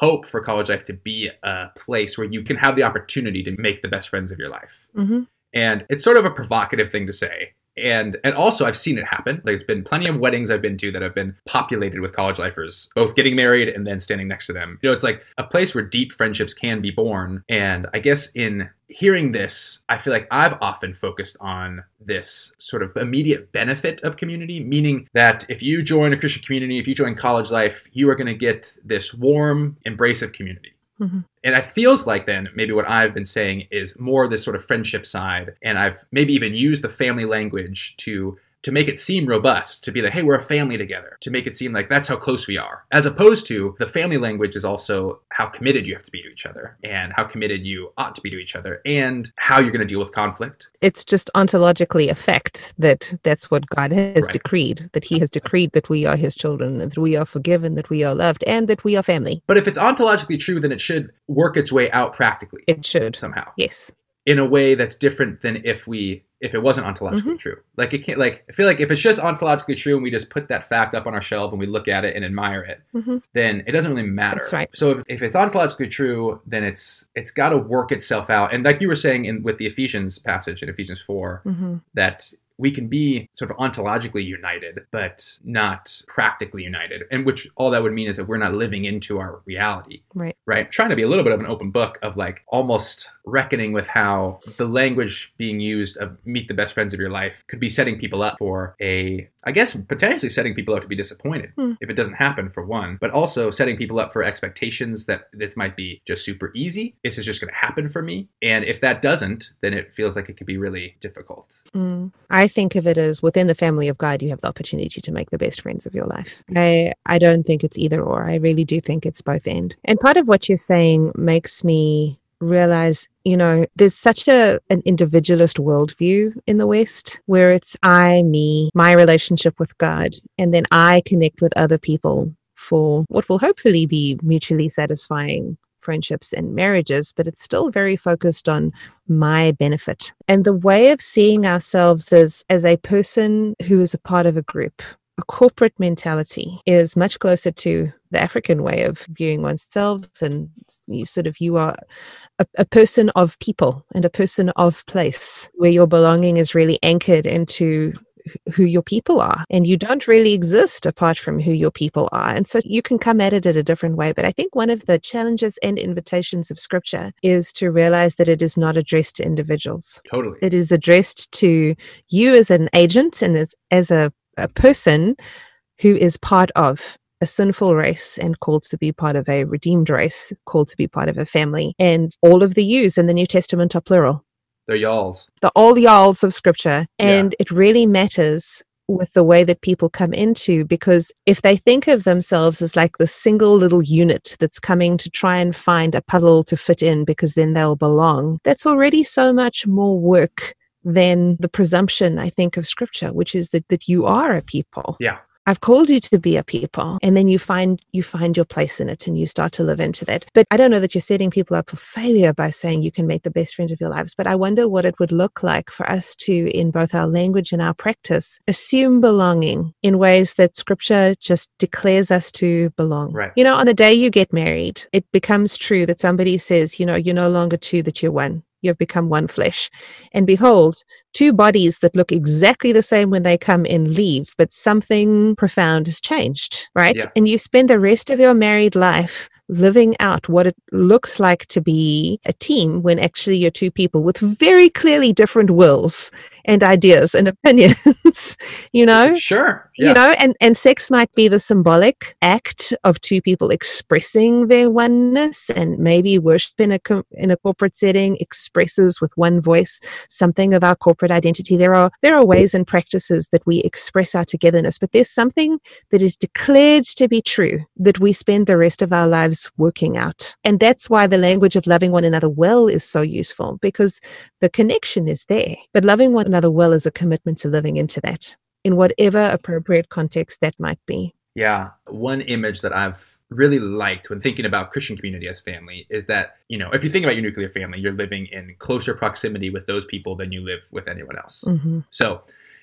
hope for college life to be a place where you can have the opportunity to make the best friends of your life. Mm-hmm. And it's sort of a provocative thing to say. And and also I've seen it happen. There's been plenty of weddings I've been to that have been populated with college lifers, both getting married and then standing next to them. You know, it's like a place where deep friendships can be born. And I guess in hearing this, I feel like I've often focused on this sort of immediate benefit of community, meaning that if you join a Christian community, if you join college life, you are going to get this warm embrace of community. Mm-hmm. And it feels like then maybe what I've been saying is more this sort of friendship side. And I've maybe even used the family language to to make it seem robust, to be like, hey, we're a family together, to make it seem like that's how close we are. As opposed to the family language is also how committed you have to be to each other and how committed you ought to be to each other and how you're going to deal with conflict. It's just ontologically a fact that that's what God has Right. decreed, that he has decreed that we are his children, that we are forgiven, that we are loved, and that we are family. But if it's ontologically true, then it should work its way out practically It should. somehow. Yes. In a way that's different than if we if it wasn't ontologically Mm-hmm. true. Like it can't like I feel like if it's just ontologically true and we just put that fact up on our shelf and we look at it and admire it, Mm-hmm. then it doesn't really matter. That's right. So if, if it's ontologically true, then it's it's got to work itself out. And like you were saying in with the Ephesians passage in Ephesians four, Mm-hmm. that we can be sort of ontologically united, but not practically united. And which all that would mean is that we're not living into our reality. Right. Right. Trying to be a little bit of an open book of like almost reckoning with how the language being used of meet the best friends of your life could be setting people up for a, I guess, potentially setting people up to be disappointed Hmm. if it doesn't happen, for one, but also setting people up for expectations that this might be just super easy. This is just going to happen for me. And if that doesn't, then it feels like it could be really difficult. Mm. I think of it as within the family of God, you have the opportunity to make the best friends of your life. I, I don't think it's either or. I really do think it's both end. And part of what you're saying makes me realize, you know, there's such a an individualist worldview in the West where it's I, me, my relationship with God, and then I connect with other people for what will hopefully be mutually satisfying friendships and marriages, but it's still very focused on my benefit. And the way of seeing ourselves as, as a person who is a part of a group, a corporate mentality, is much closer to the African way of viewing oneself. And you sort of, you are a, a person of people and a person of place, where your belonging is really anchored into who your people are, and you don't really exist apart from who your people are. And so you can come at it in a different way. But I think one of the challenges and invitations of Scripture is to realize that it is not addressed to individuals. Totally. It is addressed to you as an agent and as, as a, a person who is part of a sinful race and called to be part of a redeemed race, called to be part of a family. And all of the yous in the New Testament are plural. They're y'alls. The all y'alls of Scripture. And yeah. It really matters with the way that people come into, because if they think of themselves as like the single little unit that's coming to try and find a puzzle to fit in because then they'll belong, that's already so much more work than the presumption, I think, of Scripture, which is that, that you are a people. Yeah. I've called you to be a people, and then you find you find your place in it and you start to live into that. But I don't know that you're setting people up for failure by saying you can make the best friends of your lives, but I wonder what it would look like for us to, in both our language and our practice, assume belonging in ways that Scripture just declares us to belong. Right. You know, on the day you get married, it becomes true that somebody says, you know, you're no longer two, that you're one. You have become one flesh. And behold, two bodies that look exactly the same when they come and leave, but something profound has changed, right? Yeah. And you spend the rest of your married life living out what it looks like to be a team when actually you're two people with very clearly different wills and ideas and opinions, you know? Sure. Yeah. You know, and, and sex might be the symbolic act of two people expressing their oneness, and maybe worship in a com- in a corporate setting expresses with one voice something of our corporate identity. There are there are ways and practices that we express our togetherness, but there's something that is declared to be true that we spend the rest of our lives working out. And that's why the language of loving one another well is so useful, because the connection is there. But loving one another well is a commitment to living into that in whatever appropriate context that might be. Yeah. One image that I've really liked when thinking about Christian community as family is that, you know, if you think about your nuclear family, you're living in closer proximity with those people than you live with anyone else. Mm-hmm. So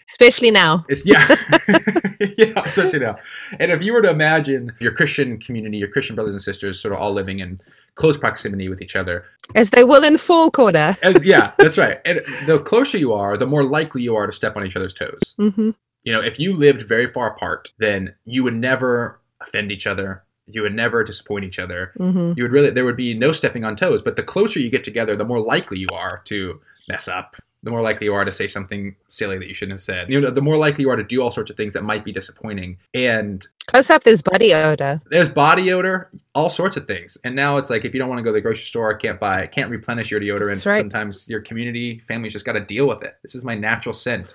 Especially now. It's, yeah. Yeah, especially now. And if you were to imagine your Christian community, your Christian brothers and sisters sort of all living in close proximity with each other. As they will in full quarter. As, yeah, that's right. And the closer you are, the more likely you are to step on each other's toes. Mm-hmm. You know, if you lived very far apart, then you would never offend each other. You would never disappoint each other. Mm-hmm. You would really, there would be no stepping on toes. But the closer you get together, the more likely you are to mess up. The more likely you are to say something silly that you shouldn't have said. You know, the more likely you are to do all sorts of things that might be disappointing. And close up, there's body odor. There's body odor, all sorts of things. And now it's like, if you don't want to go to the grocery store, can't buy, can't replenish your deodorant. Right. Sometimes your community, family's just got to deal with it. This is my natural scent.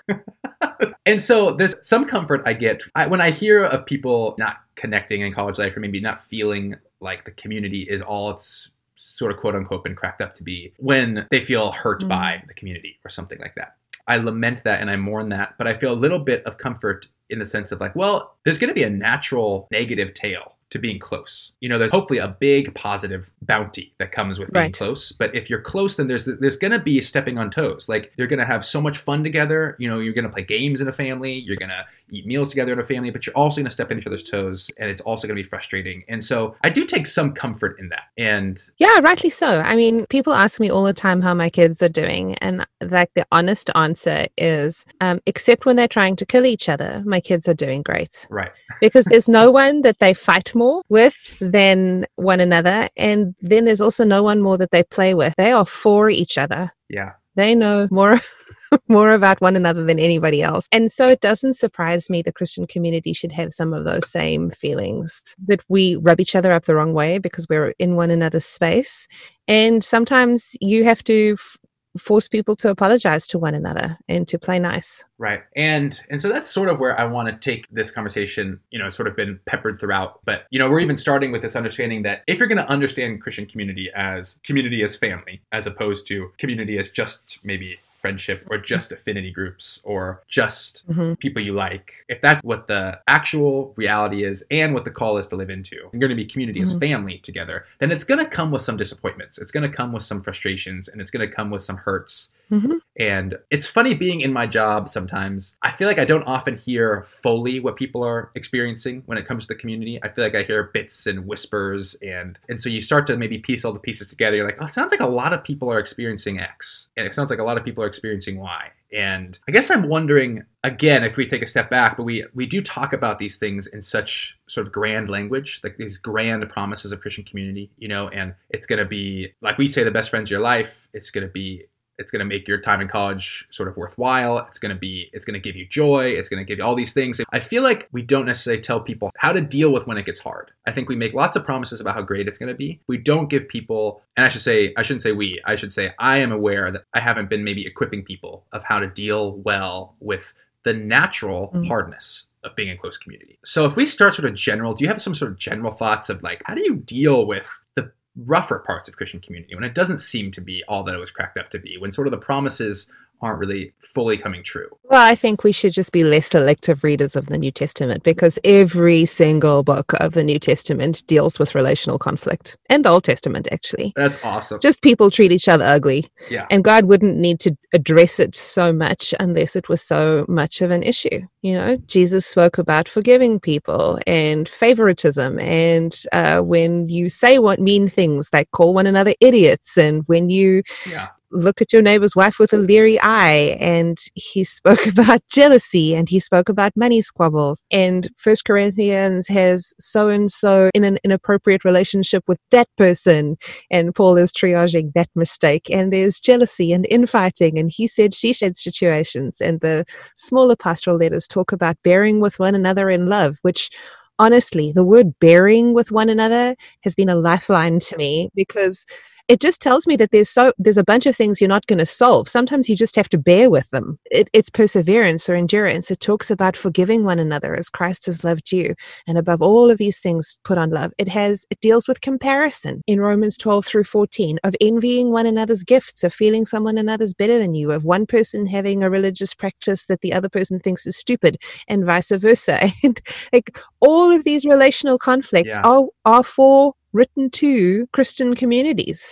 And so there's some comfort I get I, when I hear of people not connecting in college life, or maybe not feeling like the community is all it's sort of quote unquote been cracked up to be, when they feel hurt mm. by the community or something like that. I lament that and I mourn that, but I feel a little bit of comfort in the sense of like, well, there's going to be a natural negative tail to being close. You know, there's hopefully a big positive bounty that comes with being right. close. But if you're close, then there's there's going to be stepping on toes. Like, you're going to have so much fun together. You know, you're going to play games in a family. You're going to eat meals together in a family, but you're also going to step on each other's toes, and it's also going to be frustrating. And so I do take some comfort in that. And yeah, rightly so. I mean, people ask me all the time how my kids are doing. And like, the honest answer is, um, except when they're trying to kill each other, my kids are doing great. Right. Because there's no one that they fight more with than one another. And then there's also no one more that they play with. They are for each other. Yeah. They know more more about one another than anybody else. And so it doesn't surprise me the Christian community should have some of those same feelings, that we rub each other up the wrong way because we're in one another's space. And sometimes you have to f- force people to apologize to one another and to play nice. Right. And and so that's sort of where I want to take this conversation. You know, it's sort of been peppered throughout. But, you know, we're even starting with this understanding that if you're going to understand Christian community as community as family, as opposed to community as just maybe friendship or just affinity groups or just mm-hmm. people you like, if that's what the actual reality is and what the call is to live into, you're going to be community mm-hmm. as family together, then it's going to come with some disappointments. It's going to come with some frustrations, and it's going to come with some hurts. Mm-hmm. And it's funny being in my job sometimes. I feel like I don't often hear fully what people are experiencing when it comes to the community. I feel like I hear bits and whispers. And, and so you start to maybe piece all the pieces together. You're like, oh, it sounds like a lot of people are experiencing X. And it sounds like a lot of people are experiencing Y. And I guess I'm wondering, again, if we take a step back, but we we do talk about these things in such sort of grand language, like these grand promises of Christian community, you know, and it's going to be, like we say, the best friends of your life. It's going to be It's going to make your time in college sort of worthwhile. It's going to be, it's going to give you joy. It's going to give you all these things. I feel like we don't necessarily tell people how to deal with when it gets hard. I think we make lots of promises about how great it's going to be. We don't give people, and I should say, I shouldn't say we, I should say I am aware that I haven't been maybe equipping people of how to deal well with the natural mm. hardness of being in close community. So if we start sort of general, do you have some sort of general thoughts of like, how do you deal with the rougher parts of Christian community when it doesn't seem to be all that it was cracked up to be, when sort of the promises aren't really fully coming true? Well, I think we should just be less selective readers of the New Testament, because every single book of the New Testament deals with relational conflict, and the Old Testament, actually. That's awesome. Just people treat each other ugly. Yeah. And God wouldn't need to address it so much unless it was so much of an issue. You know, Jesus spoke about forgiving people and favoritism, and uh, when you say what mean things like call one another idiots, and when you yeah. look at your neighbor's wife with a leery eye. And he spoke about jealousy, and he spoke about money squabbles. And First Corinthians has so-and-so in an inappropriate relationship with that person, and Paul is triaging that mistake. And there's jealousy and infighting, and he said, she said situations. And the smaller pastoral letters talk about bearing with one another in love, which honestly, the word bearing with one another has been a lifeline to me, because it just tells me that there's so there's a bunch of things you're not going to solve. Sometimes you just have to bear with them. It, it's perseverance or endurance. It talks about forgiving one another as Christ has loved you. And above all of these things, put on love. It has it deals with comparison in Romans twelve through fourteen, of envying one another's gifts, of feeling someone another's better than you, of one person having a religious practice that the other person thinks is stupid, and vice versa. And like all of these relational conflicts yeah. are are for written to Christian communities.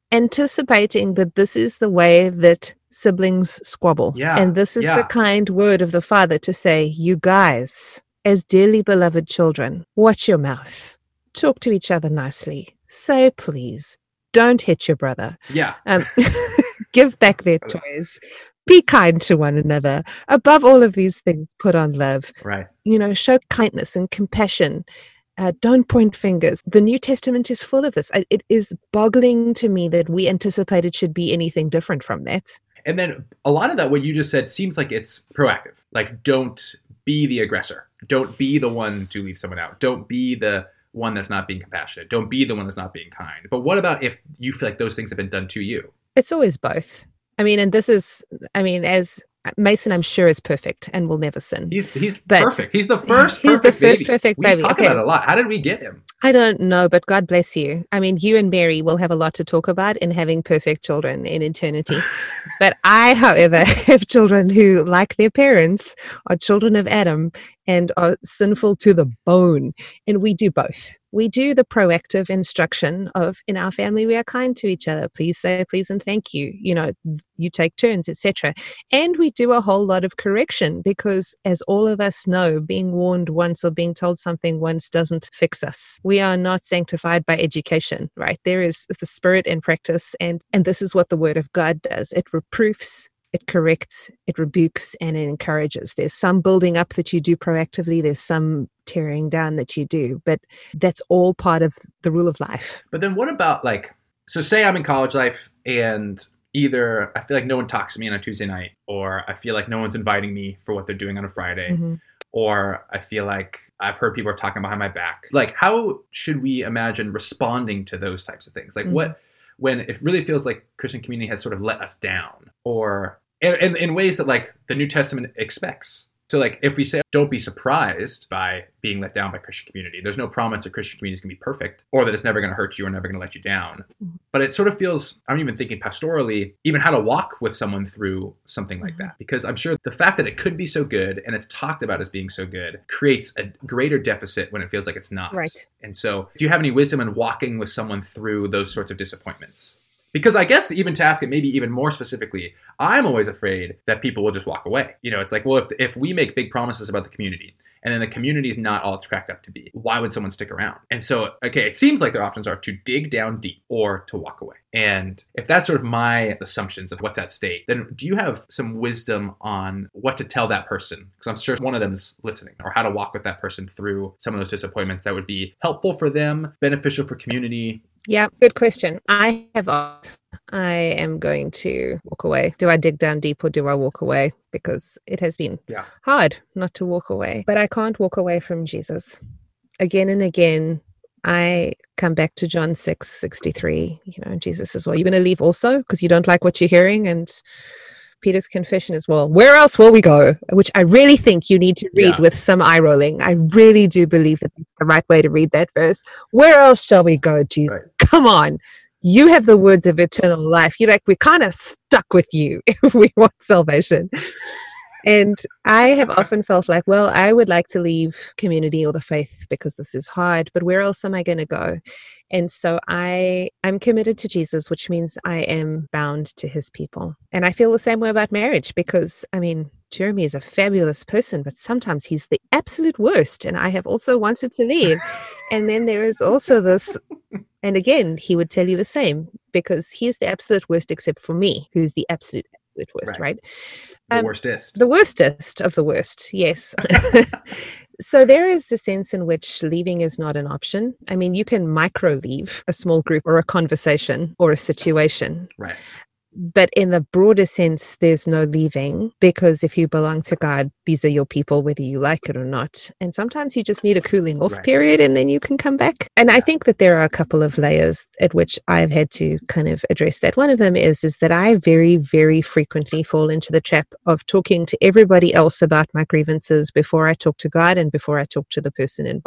anticipating that this is the way that siblings squabble. Yeah, and this is yeah. the kind word of the Father to say, you guys, as dearly beloved children, watch your mouth. Talk to each other nicely. Say please. Don't hit your brother. Yeah. Um, give back their toys. Be kind to one another. Above all of these things, put on love. Right. You know, show kindness and compassion. Uh, don't point fingers. The New Testament is full of this. I, it is boggling to me that we anticipate it should be anything different from that. And then a lot of that, what you just said, seems like it's proactive. Like, don't be the aggressor. Don't be the one to leave someone out. Don't be the one that's not being compassionate. Don't be the one that's not being kind. But what about if you feel like those things have been done to you? It's always both. I mean, and this is, I mean, as Mason, I'm sure, is perfect and will never sin. He's he's But perfect. He's the first he's perfect the first baby. perfect we baby. talk Okay. about it a lot. How did we get him? I don't know, but God bless you. I mean, you and Mary will have a lot to talk about in having perfect children in eternity. But I, however, have children who, like their parents, are children of Adam and are sinful to the bone. And we do both. We do the proactive instruction of, in our family, we are kind to each other. Please say please and thank you. You know, you take turns, et cetera. And we do a whole lot of correction because, as all of us know, being warned once or being told something once doesn't fix us. We are not sanctified by education, right? There is the spirit and practice, and and this is what the Word of God does. It reproofs, it corrects, it rebukes, and it encourages. There's some building up that you do proactively. There's some tearing down that you do, but that's all part of the rule of life. But then what about, like, so say I'm in college life and either I feel like no one talks to me on a Tuesday night, or I feel like no one's inviting me for what they're doing on a Friday, Mm-hmm. or I feel like I've heard people are talking behind my back. Like, how should we imagine responding to those types of things? Like, Mhm. what, when it really feels like Christian community has sort of let us down, or in, in, in ways that, like, the New Testament expects. So, like, if we say, don't be surprised by being let down by Christian community, there's no promise that Christian community is going to be perfect, or that it's never going to hurt you or never going to let you down. Mhm. But it sort of feels, I'm even thinking pastorally, even how to walk with someone through something like that. Because I'm sure the fact that it could be so good and it's talked about as being so good creates a greater deficit when it feels like it's not. Right. And so, do you have any wisdom in walking with someone through those sorts of disappointments? Because I guess even to ask it maybe even more specifically, I'm always afraid that people will just walk away. You know, it's like, well, if if we make big promises about the community and then the community is not all it's cracked up to be, why would someone stick around? And so, okay, it seems like their options are to dig down deep or to walk away. And if that's sort of my assumptions of what's at stake, then do you have some wisdom on what to tell that person? Because I'm sure one of them is listening, or how to walk with that person through some of those disappointments that would be helpful for them, beneficial for community. Yeah, good question. I have asked, I am going to walk away. Do I dig down deep or do I walk away? Because it has been Yeah. hard not to walk away. But I can't walk away from Jesus. Again and again, I come back to John six sixty-three. You know, Jesus says, well, you're going to leave also because you don't like what you're hearing? And Peter's confession is, well, where else will we go? Which I really think you need to read Yeah. with some eye rolling. I really do believe that it's the right way to read that verse. Where else shall we go, Jesus? Right. Come on. You have the words of eternal life. You're like, we're kind of stuck with you if we want salvation. And I have often felt like, well, I would like to leave community or the faith because this is hard, but where else am I going to go? And so I, I'm committed to Jesus, which means I am bound to his people. And I feel the same way about marriage because, I mean, Jeremy is a fabulous person, but sometimes he's the absolute worst. And I have also wanted to leave. And then there is also this, and again, he would tell you the same because he's the absolute worst except for me, who's the absolute, absolute worst, right? Right. The Um, worstest. The worstest of the worst, yes. So there is the sense in which leaving is not an option. I mean, you can micro leave a small group or a conversation or a situation. Right. But in the broader sense, there's no leaving because if you belong to God, these are your people, whether you like it or not. And sometimes you just need a cooling off Right. period and then you can come back. And I think that there are a couple of layers at which I've had to kind of address that. One of them is, is that I very, very frequently fall into the trap of talking to everybody else about my grievances before I talk to God and before I talk to the person involved.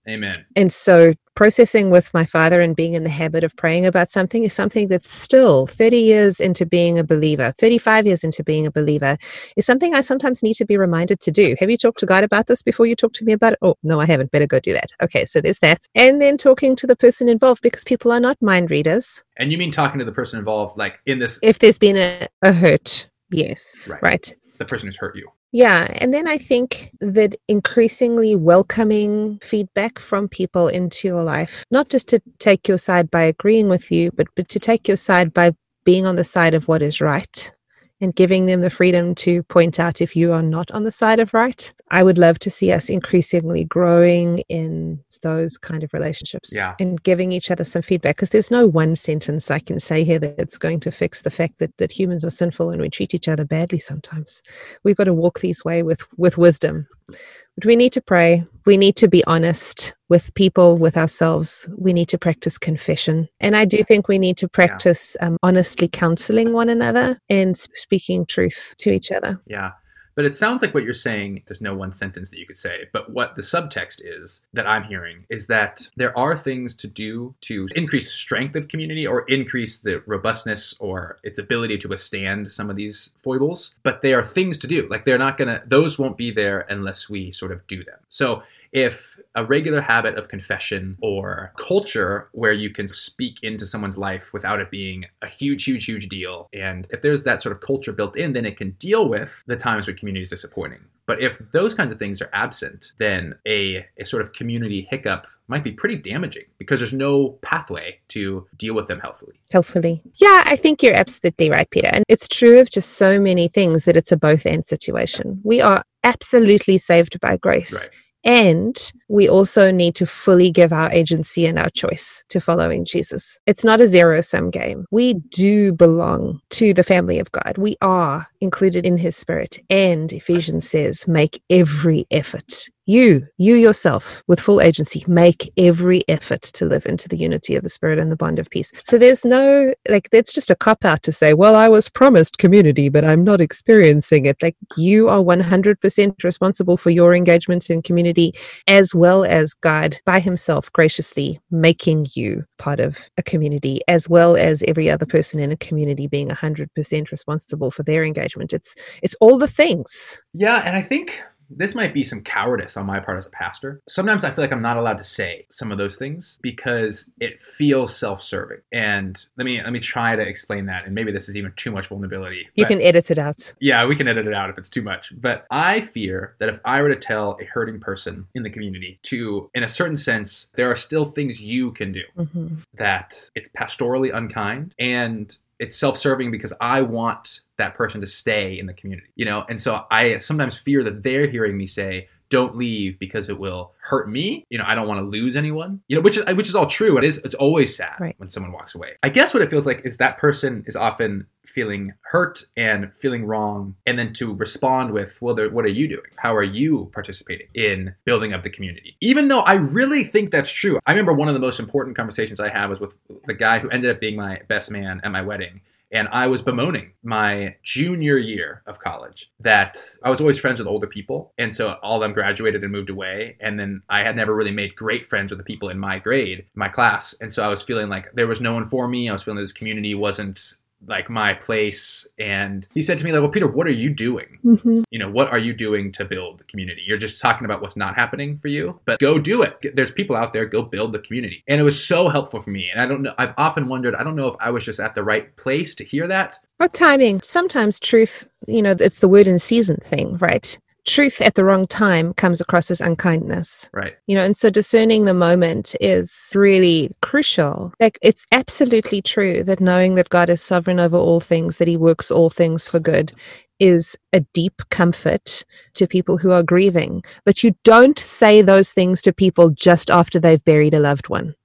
Amen. And so processing with my father and being in the habit of praying about something is something that's still thirty years into being a believer, thirty-five years into being a believer, is something I sometimes need to be reminded to do. Have you talked to God about this before you talk to me about it? Oh, no, I haven't. Better go do that. Okay, so there's that. And then talking to the person involved, because people are not mind readers. And you mean talking to the person involved, like in this? If there's been a, a hurt, yes. Right. Right. The person who's hurt you. Yeah. And then I think that increasingly welcoming feedback from people into your life, not just to take your side by agreeing with you, but, but to take your side by being on the side of what is right and giving them the freedom to point out if you are not on the side of right. I would love to see us increasingly growing in those kind of relationships yeah. and giving each other some feedback, because there's no one sentence I can say here that's going to fix the fact that, that humans are sinful and we treat each other badly sometimes. We've got to walk these way with, with wisdom. But we need to pray. We need to be honest with people, with ourselves. We need to practice confession. And I do think we need to practice yeah. um, honestly counseling one another and speaking truth to each other. Yeah. But it sounds like what you're saying, there's no one sentence that you could say, but what the subtext is that I'm hearing is that there are things to do to increase strength of community or increase the robustness or its ability to withstand some of these foibles, but they are things to do. Like they're not gonna, those won't be there unless we sort of do them. So if a regular habit of confession or culture where you can speak into someone's life without it being a huge, huge, huge deal, and if there's that sort of culture built in, then it can deal with the times when community is disappointing. But if those kinds of things are absent, then a, a sort of community hiccup might be pretty damaging because there's no pathway to deal with them healthily. Healthily. Yeah, I think you're absolutely right, Peter. And it's true of just so many things that it's a both and situation. We are absolutely saved by grace. Right. And we also need to fully give our agency and our choice to following Jesus. It's not a zero-sum game. We do belong to the family of God. We are included in his spirit. And Ephesians says, make every effort. You, you yourself, with full agency, make every effort to live into the unity of the Spirit and the bond of peace. So there's no, like, that's just a cop-out to say, well, I was promised community, but I'm not experiencing it. Like, you are one hundred percent responsible for your engagement in community, as well as God by himself graciously making you part of a community, as well as every other person in a community being one hundred percent responsible for their engagement. It's, it's all the things. Yeah, and I think this might be some cowardice on my part as a pastor. Sometimes I feel like I'm not allowed to say some of those things because it feels self-serving. And let me let me try to explain that. And maybe this is even too much vulnerability. You can edit it out. Yeah, we can edit it out if it's too much. But I fear that if I were to tell a hurting person in the community to, in a certain sense, there are still things you can do, mm-hmm. that it's pastorally unkind and it's self-serving because I want that person to stay in the community, you know? And so I sometimes fear that they're hearing me say, don't leave because it will hurt me. You know, I don't want to lose anyone, you know, which is, which is all true. It is, it's always sad right. when someone walks away. I guess what it feels like is that person is often feeling hurt and feeling wrong. And then to respond with, well, what are you doing? How are you participating in building up the community? Even though I really think that's true. I remember one of the most important conversations I had was with the guy who ended up being my best man at my wedding. And I was bemoaning my junior year of college that I was always friends with older people. And so all of them graduated and moved away. And then I had never really made great friends with the people in my grade, my class. And so I was feeling like there was no one for me. I was feeling this community wasn't like my place. And he said to me, like, well, Peter, what are you doing? Mm-hmm. You know, what are you doing to build the community? You're just talking about what's not happening for you, but go do it. There's people out there, go build the community. And it was so helpful for me. And I don't know, I've often wondered, I don't know if I was just at the right place to hear that. Or timing. Sometimes truth, you know, it's the word in season thing, right? Truth at the wrong time comes across as unkindness. Right. You know, and so discerning the moment is really crucial. Like, it's absolutely true that knowing that God is sovereign over all things, that he works all things for good, is a deep comfort to people who are grieving. But you don't say those things to people just after they've buried a loved one.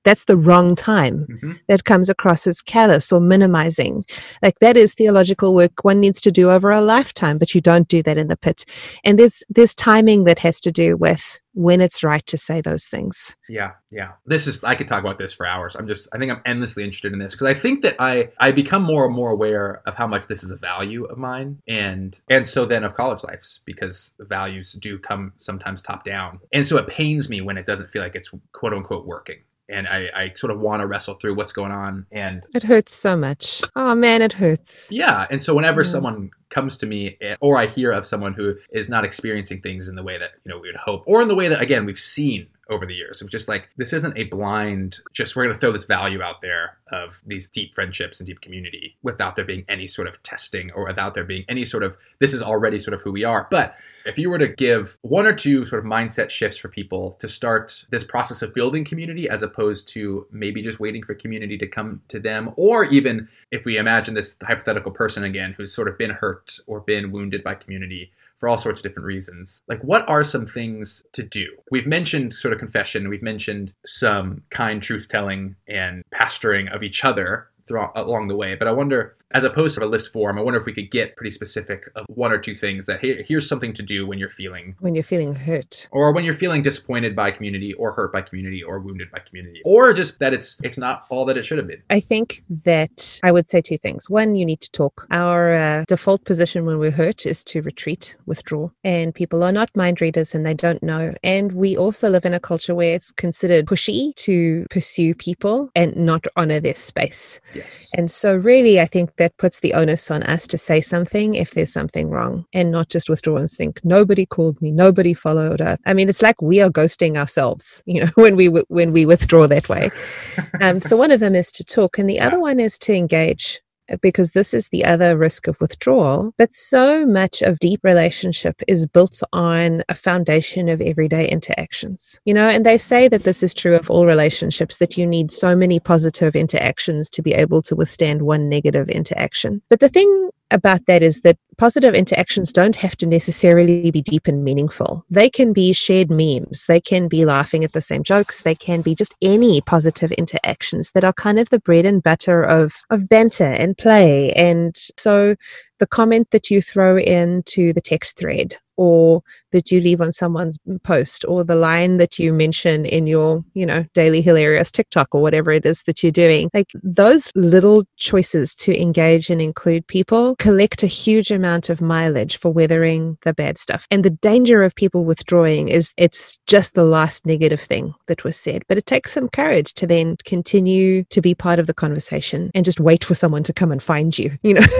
that's the wrong time. Mm-hmm. That comes across as callous or minimizing. Like that is theological work one needs to do over a lifetime, but you don't do that in the pit. And there's there's timing that has to do with when it's right to say those things. Yeah, yeah. This is, I could talk about this for hours. I'm just, I think I'm endlessly interested in this because I think that I, I become more and more aware of how much this is a value of mine and, and so then of college lives, because the values do come sometimes top down. And so it pains me when it doesn't feel like it's quote unquote working. And I, I sort of want to wrestle through what's going on. And it hurts so much. Oh man, it hurts. Yeah. And so whenever Yeah. someone comes to me or I hear of someone who is not experiencing things in the way that, you know, we would hope, or in the way that, again, we've seen over the years, of just like, this isn't a blind, just we're going to throw this value out there of these deep friendships and deep community without there being any sort of testing or without there being any sort of, this is already sort of who we are. But if you were to give one or two sort of mindset shifts for people to start this process of building community as opposed to maybe just waiting for community to come to them, or even if we imagine this hypothetical person again who's sort of been hurt or been wounded by community for all sorts of different reasons, like what are some things to do? We've mentioned sort of confession, we've mentioned some kind truth telling and pastoring of each other throughout, along the way, but I wonder, as opposed to a list form, I wonder if we could get pretty specific of one or two things that, hey, here's something to do when you're feeling... When you're feeling hurt. Or when you're feeling disappointed by community or hurt by community or wounded by community. Or just that it's it's not all that it should have been. I think that I would say two things. One, you need to talk. Our uh, default position when we're hurt is to retreat, withdraw. And people are not mind readers and they don't know. And we also live in a culture where it's considered pushy to pursue people and not honor their space. Yes. And so really, I think that puts the onus on us to say something if there's something wrong and not just withdraw and think, nobody called me, nobody followed up. I mean, it's like we are ghosting ourselves, you know, when we when we withdraw that way. Um, so one of them is to talk and the other one is to engage. Because this is the other risk of withdrawal. But so much of deep relationship is built on a foundation of everyday interactions. You know, and they say that this is true of all relationships, that you need so many positive interactions to be able to withstand one negative interaction. But the thing about that is that positive interactions don't have to necessarily be deep and meaningful. They can be shared memes. They can be laughing at the same jokes. They can be just any positive interactions that are kind of the bread and butter of, of banter and play. And so the comment that you throw into the text thread or that you leave on someone's post or the line that you mention in your, you know, daily hilarious TikTok or whatever it is that you're doing, like those little choices to engage and include people collect a huge amount of mileage for weathering the bad stuff. And the danger of people withdrawing is it's just the last negative thing that was said. But it takes some courage to then continue to be part of the conversation and just wait for someone to come and find you, you know.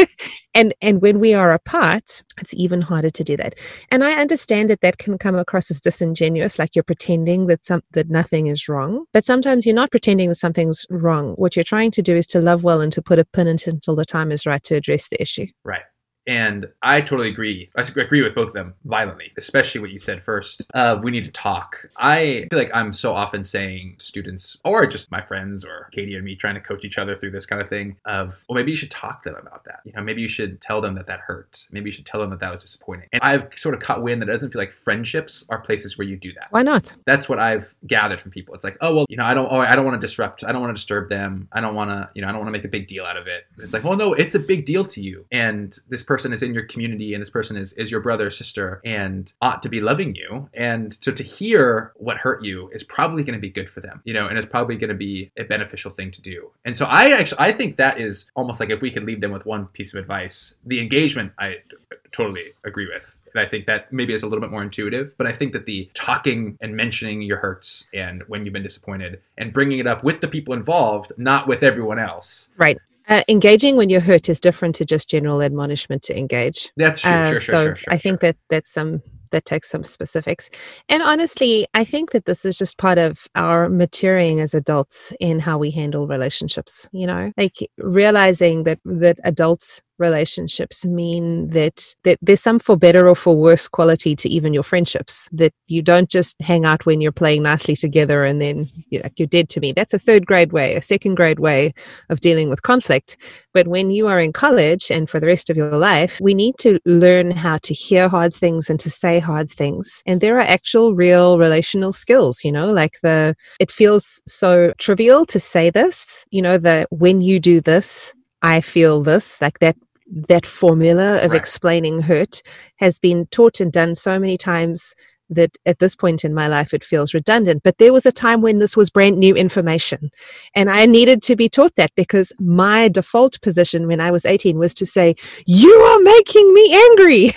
And and when we are apart, it's even harder to do that. And I understand that that can come across as disingenuous, like you're pretending that some that nothing is wrong. But sometimes you're not pretending that something's wrong. What you're trying to do is to love well and to put a pin in it until the time is right to address the issue. Right. And I totally agree. I agree with both of them violently, especially what you said first. Uh, we need to talk. I feel like I'm so often saying to students, or just my friends or Katie and me trying to coach each other through this kind of thing of, well, maybe you should talk to them about that. You know, maybe you should tell them that that hurt. Maybe you should tell them that that was disappointing. And I've sort of caught wind that it doesn't feel like friendships are places where you do that. Why not? That's what I've gathered from people. It's like, oh, well, you know, I don't, oh, I don't want to disrupt. I don't want to disturb them. I don't want to, you know, I don't want to make a big deal out of it. It's like, well, no, it's a big deal to you. And this person is in your community and this person is, is your brother or sister and ought to be loving you. And so to hear what hurt you is probably going to be good for them, you know, and it's probably going to be a beneficial thing to do. And so I actually, I think that is almost like if we could leave them with one piece of advice, the engagement, I totally agree with. And I think that maybe is a little bit more intuitive, but I think that the talking and mentioning your hurts and when you've been disappointed and bringing it up with the people involved, not with everyone else. Right. Uh, engaging when you're hurt is different to just general admonishment to engage. That's true. Uh, sure, sure, so sure, sure. I think sure. that that's some that takes some specifics. And honestly, I think that this is just part of our maturing as adults in how we handle relationships. You know, like realizing that that adults relationships mean that, that there's some for better or for worse quality to even your friendships, that you don't just hang out when you're playing nicely together and then you're, like, you're dead to me. That's a third grade way, a second grade way of dealing with conflict. But when you are in college and for the rest of your life, we need to learn how to hear hard things and to say hard things. And there are actual real relational skills, you know, like the, it feels so trivial to say this, you know, the when you do this, I feel this, like that that formula of Right. explaining hurt has been taught and done so many times that at this point in my life, it feels redundant. But there was a time when this was brand new information and I needed to be taught that, because my default position when I was eighteen was to say, you are making me angry.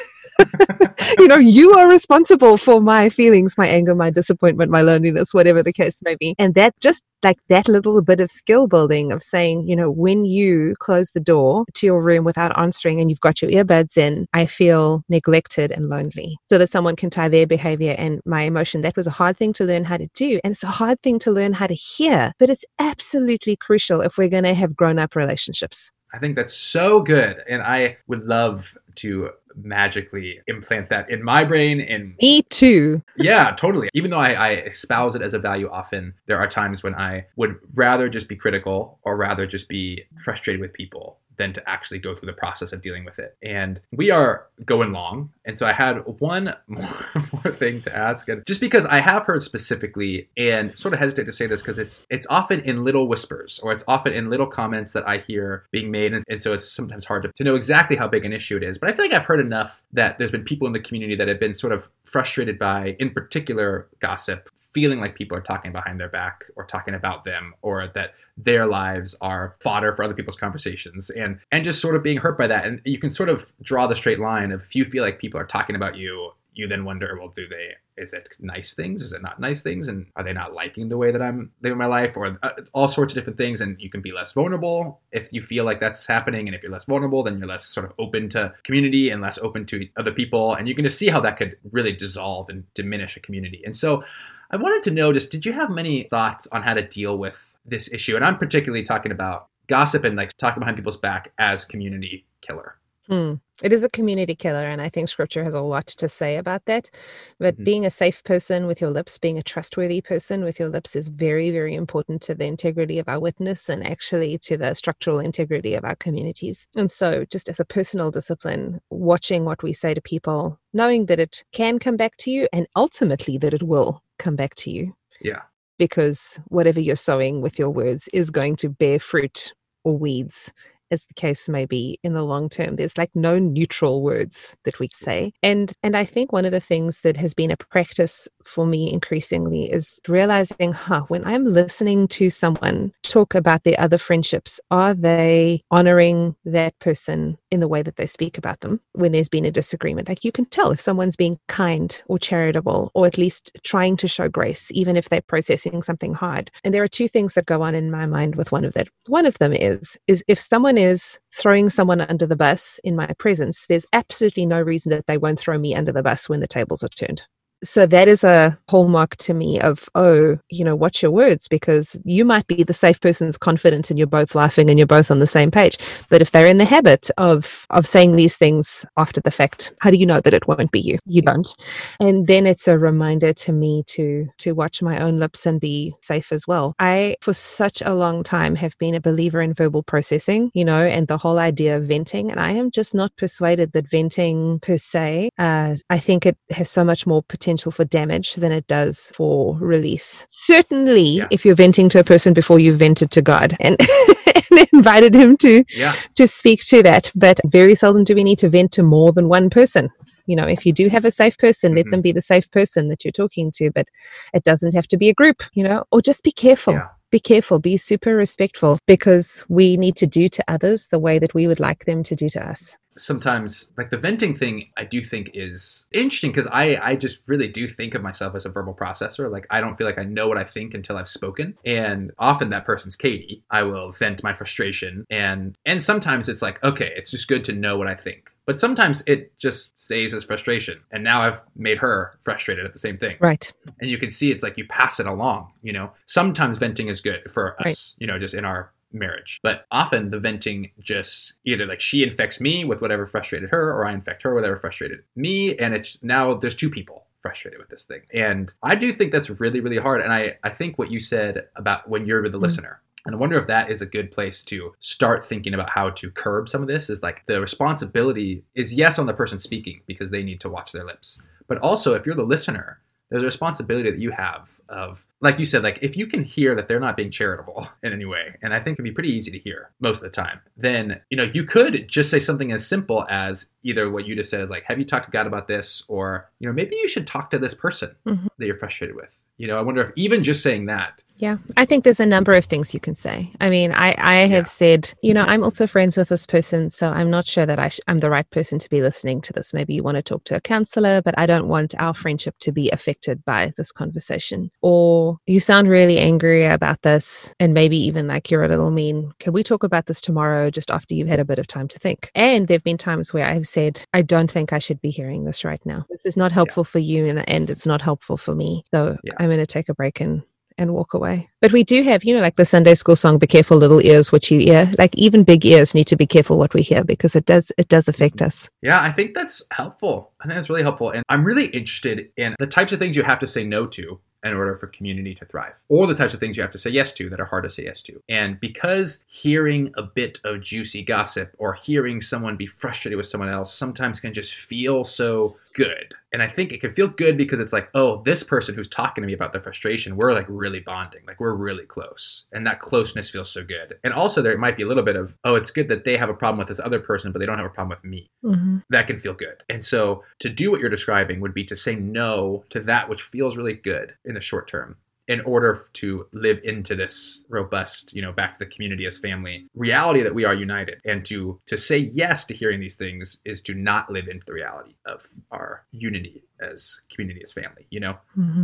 You know, you are responsible for my feelings, my anger, my disappointment, my loneliness, whatever the case may be. And that just like that little bit of skill building of saying, you know, when you close the door to your room without answering and you've got your earbuds in, I feel neglected and lonely, so that someone can tie their behavior and my emotion. That was a hard thing to learn how to do. And it's a hard thing to learn how to hear, but it's absolutely crucial if we're going to have grown up relationships. I think that's so good. And I would love to magically implant that in my brain. And me too. Yeah, totally. Even though I, I espouse it as a value often, there are times when I would rather just be critical or rather just be frustrated with people than to actually go through the process of dealing with it. And we are going long. And so I had one more, more thing to ask. And just because I have heard specifically, and sort of hesitate to say this because it's it's often in little whispers or it's often in little comments that I hear being made. And, and so it's sometimes hard to, to know exactly how big an issue it is. But I feel like I've heard enough that there's been people in the community that have been sort of frustrated by, in particular, gossip, feeling like people are talking behind their back or talking about them, or that their lives are fodder for other people's conversations, and and just sort of being hurt by that. And you can sort of draw the straight line of if you feel like people are talking about you, you then wonder, well, do they, is it nice things? Is it not nice things? And are they not liking the way that I'm living my life? Or uh, all sorts of different things. And you can be less vulnerable if you feel like that's happening. And if you're less vulnerable, then you're less sort of open to community and less open to other people. And you can just see how that could really dissolve and diminish a community. And so I wanted to know, just did you have many thoughts on how to deal with this issue? And I'm particularly talking about gossip and like talking behind people's back as community killer. Hmm. It is a community killer, and I think scripture has a lot to say about that. But mm-hmm. being a safe person with your lips, being a trustworthy person with your lips is very, very important to the integrity of our witness and actually to the structural integrity of our communities. And so just as a personal discipline, watching what we say to people, knowing that it can come back to you and ultimately that it will come back to you. Yeah. Because whatever you're sowing with your words is going to bear fruit or weeds, as the case may be in the long term. There's like no neutral words that we say. And and I think one of the things that has been a practice for me increasingly is realizing, huh, when I'm listening to someone talk about their other friendships, are they honoring that person in the way that they speak about them when there's been a disagreement? Like you can tell if someone's being kind or charitable or at least trying to show grace, even if they're processing something hard. And there are two things that go on in my mind with one of that. One of them is, is if someone is throwing someone under the bus in my presence, there's absolutely no reason that they won't throw me under the bus when the tables are turned. So that is a hallmark to me of, oh, you know, watch your words, because you might be the safe person's confident and you're both laughing and you're both on the same page. But if they're in the habit of of saying these things after the fact, how do you know that it won't be you? You don't. And then it's a reminder to me to to watch my own lips and be safe as well. I, for such a long time, have been a believer in verbal processing, you know, and the whole idea of venting. And I am just not persuaded that venting per se, uh, I think it has so much more potential for damage than it does for release. Certainly, yeah. If you're venting to a person before you've vented to God and, and invited him to, yeah. to speak to that. But very seldom do we need to vent to more than one person. You know, if you do have a safe person, mm-hmm. let them be the safe person that you're talking to, but it doesn't have to be a group, you know, or just be careful. Yeah. Be careful, be super respectful, because we need to do to others the way that we would like them to do to us. Sometimes, like the venting thing, I do think is interesting because I, I just really do think of myself as a verbal processor. Like, I don't feel like I know what I think until I've spoken. And often that person's Katie. I will vent my frustration. And and sometimes it's like, okay, it's just good to know what I think. But sometimes it just stays as frustration. And now I've made her frustrated at the same thing. Right. And you can see it's like you pass it along, you know. Sometimes venting is good for us, right. you know, just in our marriage. But often the venting just either like she infects me with whatever frustrated her, or I infect her with whatever frustrated me. And it's now there's two people frustrated with this thing. And I do think that's really, really hard. And I, I think what you said about when you're the listener, and I wonder if that is a good place to start thinking about how to curb some of this, is like the responsibility is yes on the person speaking because they need to watch their lips. But also if you're the listener, there's a responsibility that you have of, like you said, like if you can hear that they're not being charitable in any way, and I think it can be pretty easy to hear most of the time, then, you know, you could just say something as simple as either what you just said is like, have you talked to God about this? Or, you know, maybe you should talk to this person mm-hmm. that you're frustrated with. You know, I wonder if even just saying that. Yeah, I think there's a number of things you can say. I mean, I, I have yeah. said, you know, I'm also friends with this person, so I'm not sure that I sh- I'm the right person to be listening to this. Maybe you want to talk to a counselor, but I don't want our friendship to be affected by this conversation. Or you sound really angry about this, and maybe even like you're a little mean. Can we talk about this tomorrow just after you've had a bit of time to think? And there have been times where I've said, I don't think I should be hearing this right now. This is not helpful yeah. for you, and, and it's not helpful for me. So yeah. I'm going to take a break and and walk away. But we do have, you know, like the Sunday school song, be careful little ears what you hear. Like even big ears need to be careful what we hear, because it does it does affect us. Yeah, I think that's helpful. I think that's really helpful. And I'm really interested in the types of things you have to say no to in order for community to thrive, or the types of things you have to say yes to that are hard to say yes to. And because hearing a bit of juicy gossip or hearing someone be frustrated with someone else sometimes can just feel so good. And I think it can feel good because it's like, oh, this person who's talking to me about their frustration, we're like really bonding, like we're really close. And that closeness feels so good. And also there might be a little bit of, oh, it's good that they have a problem with this other person, but they don't have a problem with me. Mm-hmm. That can feel good. And so to do what you're describing would be to say no to that which feels really good in the short term, in order to live into this robust, you know, back to the community as family reality that we are united. And to to say yes to hearing these things is to not live into the reality of our unity as community, as family, you know? Mm-hmm.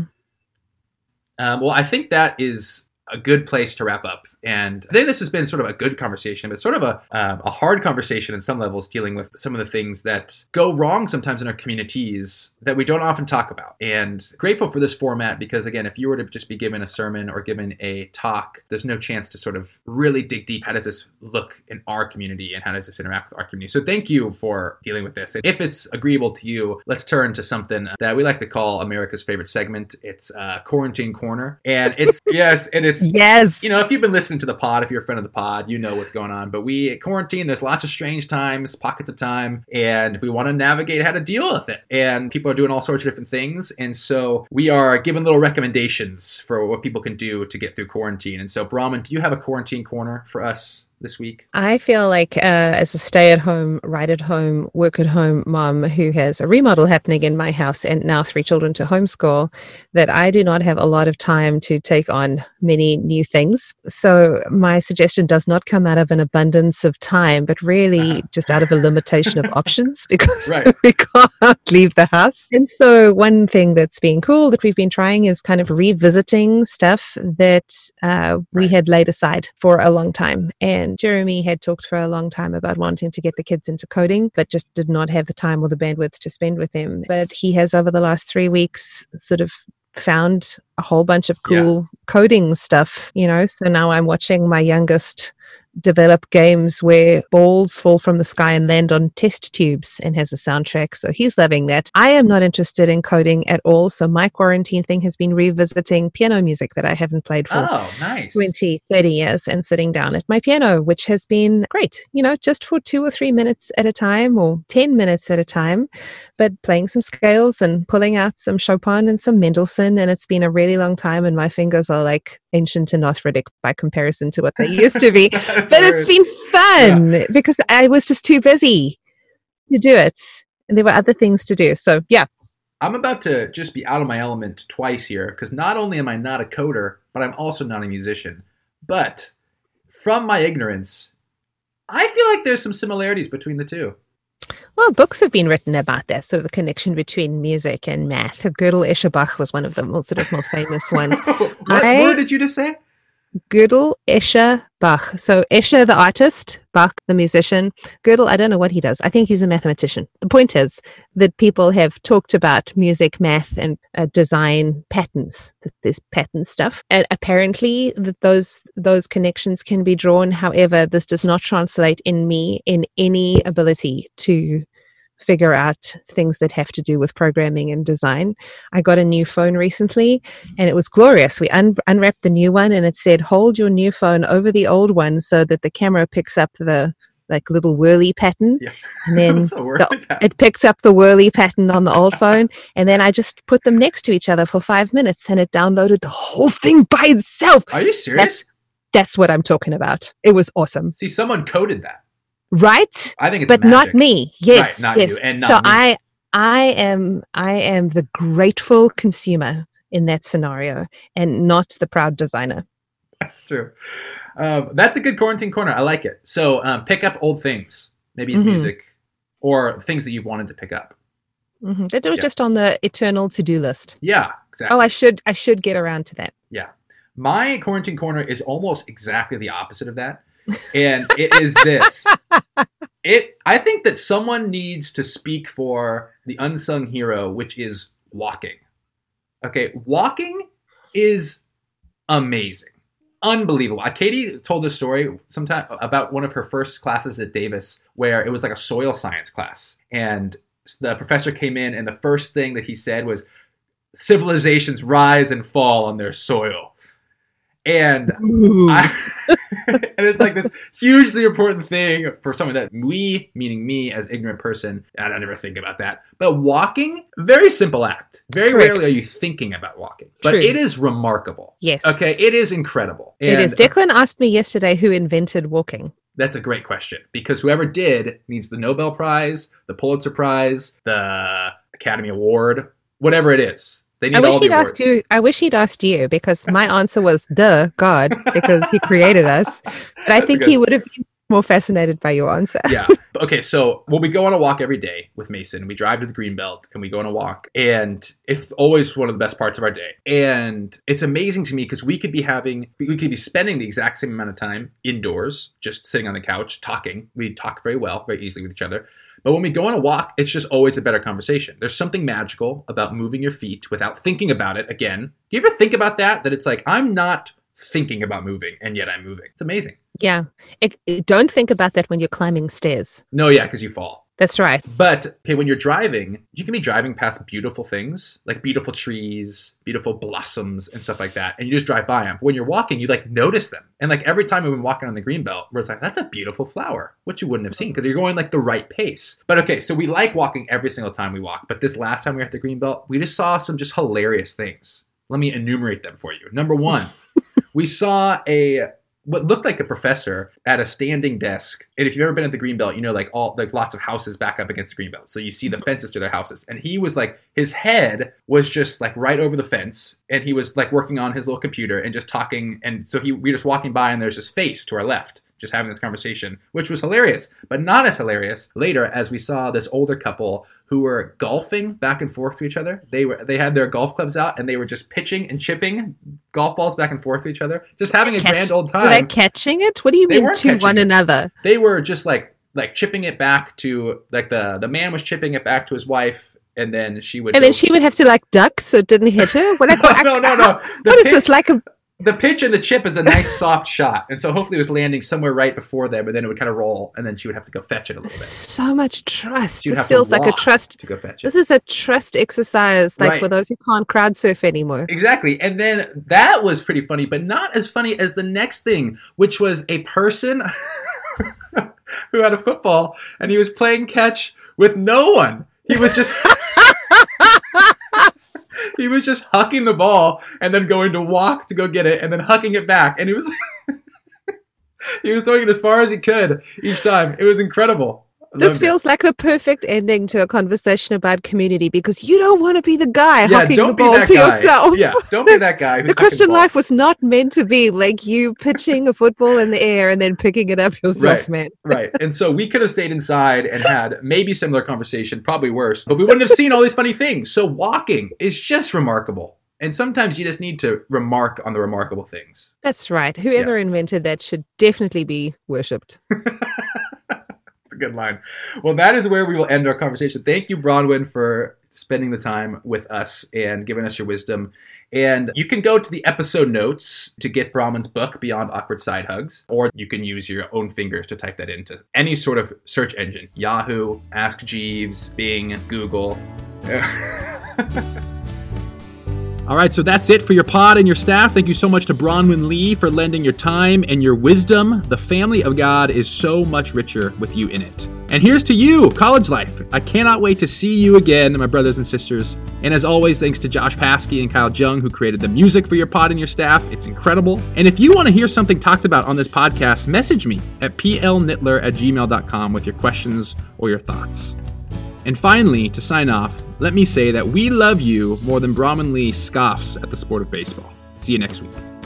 Um, well, I think that is a good place to wrap up. And I think this has been sort of a good conversation, but sort of a um, a hard conversation in some levels, dealing with some of the things that go wrong sometimes in our communities that we don't often talk about. And grateful for this format because, again, if you were to just be given a sermon or given a talk, there's no chance to sort of really dig deep. How does this look in our community and how does this interact with our community? So thank you for dealing with this. And if it's agreeable to you, let's turn to something that we like to call America's favorite segment. It's uh, Quarantine Corner. And it's, yes, and it's, yes, you know, if you've been listening to the pod, if you're a friend of the pod, you know what's going on. But we at quarantine, there's lots of strange times, pockets of time, and we want to navigate how to deal with it. And people are doing all sorts of different things. And so we are giving little recommendations for what people can do to get through quarantine. And so, Brahman, do you have a quarantine corner for us this week? I feel like uh, as a stay-at-home, right-at-home, work-at-home mom who has a remodel happening in my house and now three children to homeschool, that I do not have a lot of time to take on many new things. So my suggestion does not come out of an abundance of time, but really uh-huh. just out of a limitation of options, because right. we can't leave the house. And so one thing that's been cool that we've been trying is kind of revisiting stuff that uh, we right. had laid aside for a long time. And And Jeremy had talked for a long time about wanting to get the kids into coding, but just did not have the time or the bandwidth to spend with them. But he has, over the last three weeks, sort of found a whole bunch of cool yeah. coding stuff, you know. So now I'm watching my youngest develop games where balls fall from the sky and land on test tubes, and has a soundtrack. So he's loving that. I am not interested in coding at all. So my quarantine thing has been revisiting piano music that I haven't played for oh, nice. twenty, thirty years, and sitting down at my piano, which has been great, you know, just for two or three minutes at a time or ten minutes at a time, but playing some scales and pulling out some Chopin and some Mendelssohn. And it's been a really long time, and my fingers are like ancient and arthritic by comparison to what they used to be. But weird. It's been fun yeah. because I was just too busy to do it. And there were other things to do. So, yeah. I'm about to just be out of my element twice here, because not only am I not a coder, but I'm also not a musician. But from my ignorance, I feel like there's some similarities between the two. Well, books have been written about that, sort of the connection between music and math. Gödel Escher Bach was one of the more sort of more famous ones. What I, word did you just say? Gödel Escher Bach. So Escher, the artist, Bach, the musician. Gödel, I don't know what he does. I think he's a mathematician. The point is that people have talked about music, math, and uh, design patterns, this pattern stuff. And apparently that those those connections can be drawn. However, this does not translate in me in any ability to figure out things that have to do with programming and design. I got a new phone recently and it was glorious. We un- unwrapped the new one and it said, hold your new phone over the old one so that the camera picks up the like little whirly pattern. Yeah. And then the the, pattern. It picked up the whirly pattern on the old phone. And then I just put them next to each other for five minutes and it downloaded the whole thing by itself. Are you serious? That's, that's what I'm talking about. It was awesome. See, someone coded that. Right? I think it's but magic. Not me. Yes, right, not yes. You, and not so me. I, I am, I am the grateful consumer in that scenario, and not the proud designer. That's true. Um, that's a good quarantine corner. I like it. So um, pick up old things. Maybe it's mm-hmm. music or things that you've wanted to pick up. Mm-hmm. That was yeah. just on the eternal to-do list. Yeah, exactly. Oh, I should, I should get around to that. Yeah, my quarantine corner is almost exactly the opposite of that. And it is this. It. I think that someone needs to speak for the unsung hero, which is walking. Okay, walking is amazing. Unbelievable. Katie told a story sometime about one of her first classes at Davis where it was like a soil science class. And the professor came in and the first thing that he said was, civilizations rise and fall on their soil. And I, and it's like this hugely important thing for someone that we, meaning me as ignorant person, and I never think about that. But walking, very simple act. Very Correct. Rarely are you thinking about walking. But True. It is remarkable. Yes. Okay, it is incredible. And it is. Declan asked me yesterday who invented walking. That's a great question. Because whoever did needs the Nobel Prize, the Pulitzer Prize, the Academy Award, whatever it is. They need I wish all he'd the asked you. I wish he'd asked you because my answer was duh, God, because he created us. But I think he would have been more fascinated by your answer. Yeah. Okay. So, well, we go on a walk every day with Mason. We drive to the Greenbelt and we go on a walk, and it's always one of the best parts of our day. And it's amazing to me because we could be having, we could be spending the exact same amount of time indoors, just sitting on the couch talking. We talk very well, very easily with each other. But when we go on a walk, it's just always a better conversation. There's something magical about moving your feet without thinking about it. Again, do you ever think about that? That it's like, I'm not thinking about moving, and yet I'm moving. It's amazing. Yeah. It, it, don't think about that when you're climbing stairs. No, yeah, because you fall. That's right. But, okay, when you're driving, you can be driving past beautiful things, like beautiful trees, beautiful blossoms, and stuff like that, and you just drive by them. When you're walking, you, like, notice them. And, like, every time we've been walking on the Greenbelt, we're like, that's a beautiful flower, which you wouldn't have seen, because you're going, like, the right pace. But, okay, so we like walking every single time we walk, but this last time we were at the Greenbelt, we just saw some just hilarious things. Let me enumerate them for you. Number one, we saw a... what looked like a professor at a standing desk. And if you've ever been at the Greenbelt, you know, like all like lots of houses back up against the Greenbelt. So you see the fences to their houses. And he was like, his head was just like right over the fence. And he was like working on his little computer and just talking. And so he we were just walking by and there's his face to our left, just having this conversation, which was hilarious, but not as hilarious later as we saw this older couple who were golfing back and forth to each other. They were they had their golf clubs out and they were just pitching and chipping golf balls back and forth to each other, just having a Catch, grand old time. Were they catching it? What do you they mean to one it. another? They were just like like chipping it back to like the the man was chipping it back to his wife. And then she would, and then she would have to like duck so it didn't hit her. What, no, I, no, no, no. The what pitch, is this like a? The pitch and the chip is a nice soft shot, and so hopefully it was landing somewhere right before them, but then it would kind of roll, and then she would have to go fetch it a little bit. So much trust. She'd this feels like a trust. To go fetch it. This is a trust exercise, like right. for those who can't crowd surf anymore. Exactly, and then that was pretty funny, but not as funny as the next thing, which was a person who had a football, and he was playing catch with no one. He was just. He was just hucking the ball and then going to walk to go get it and then hucking it back. And he was he was throwing it as far as he could each time. It was incredible. This feels it. like a perfect ending to a conversation about community because you don't want to be the guy yeah, hucking the ball to guy. yourself. Yeah, don't be that guy. The Christian life was not meant to be like you pitching a football in the air and then picking it up yourself, right, man. Right. And so we could have stayed inside and had maybe similar conversation, probably worse, but we wouldn't have seen all these funny things. So walking is just remarkable. And sometimes you just need to remark on the remarkable things. That's right. Whoever yeah. invented that should definitely be worshipped. That's a good line. Well, that is where we will end our conversation. Thank you, Bronwyn, for spending the time with us and giving us your wisdom. And you can go to the episode notes to get Bronwyn's book, Beyond Awkward Side Hugs, or you can use your own fingers to type that into any sort of search engine. Yahoo, Ask Jeeves, Bing, Google. All right, so that's it for your pod and your staff. Thank you so much to Bronwyn Lee for lending your time and your wisdom. The family of God is so much richer with you in it. And here's to you, College Life. I cannot wait to see you again, my brothers and sisters. And as always, thanks to Josh Paskey and Kyle Jung, who created the music for your pod and your staff. It's incredible. And if you want to hear something talked about on this podcast, message me at p l nittler at gmail dot com with your questions or your thoughts. And finally, to sign off, let me say that we love you more than Bronwyn Lee scoffs at the sport of baseball. See you next week.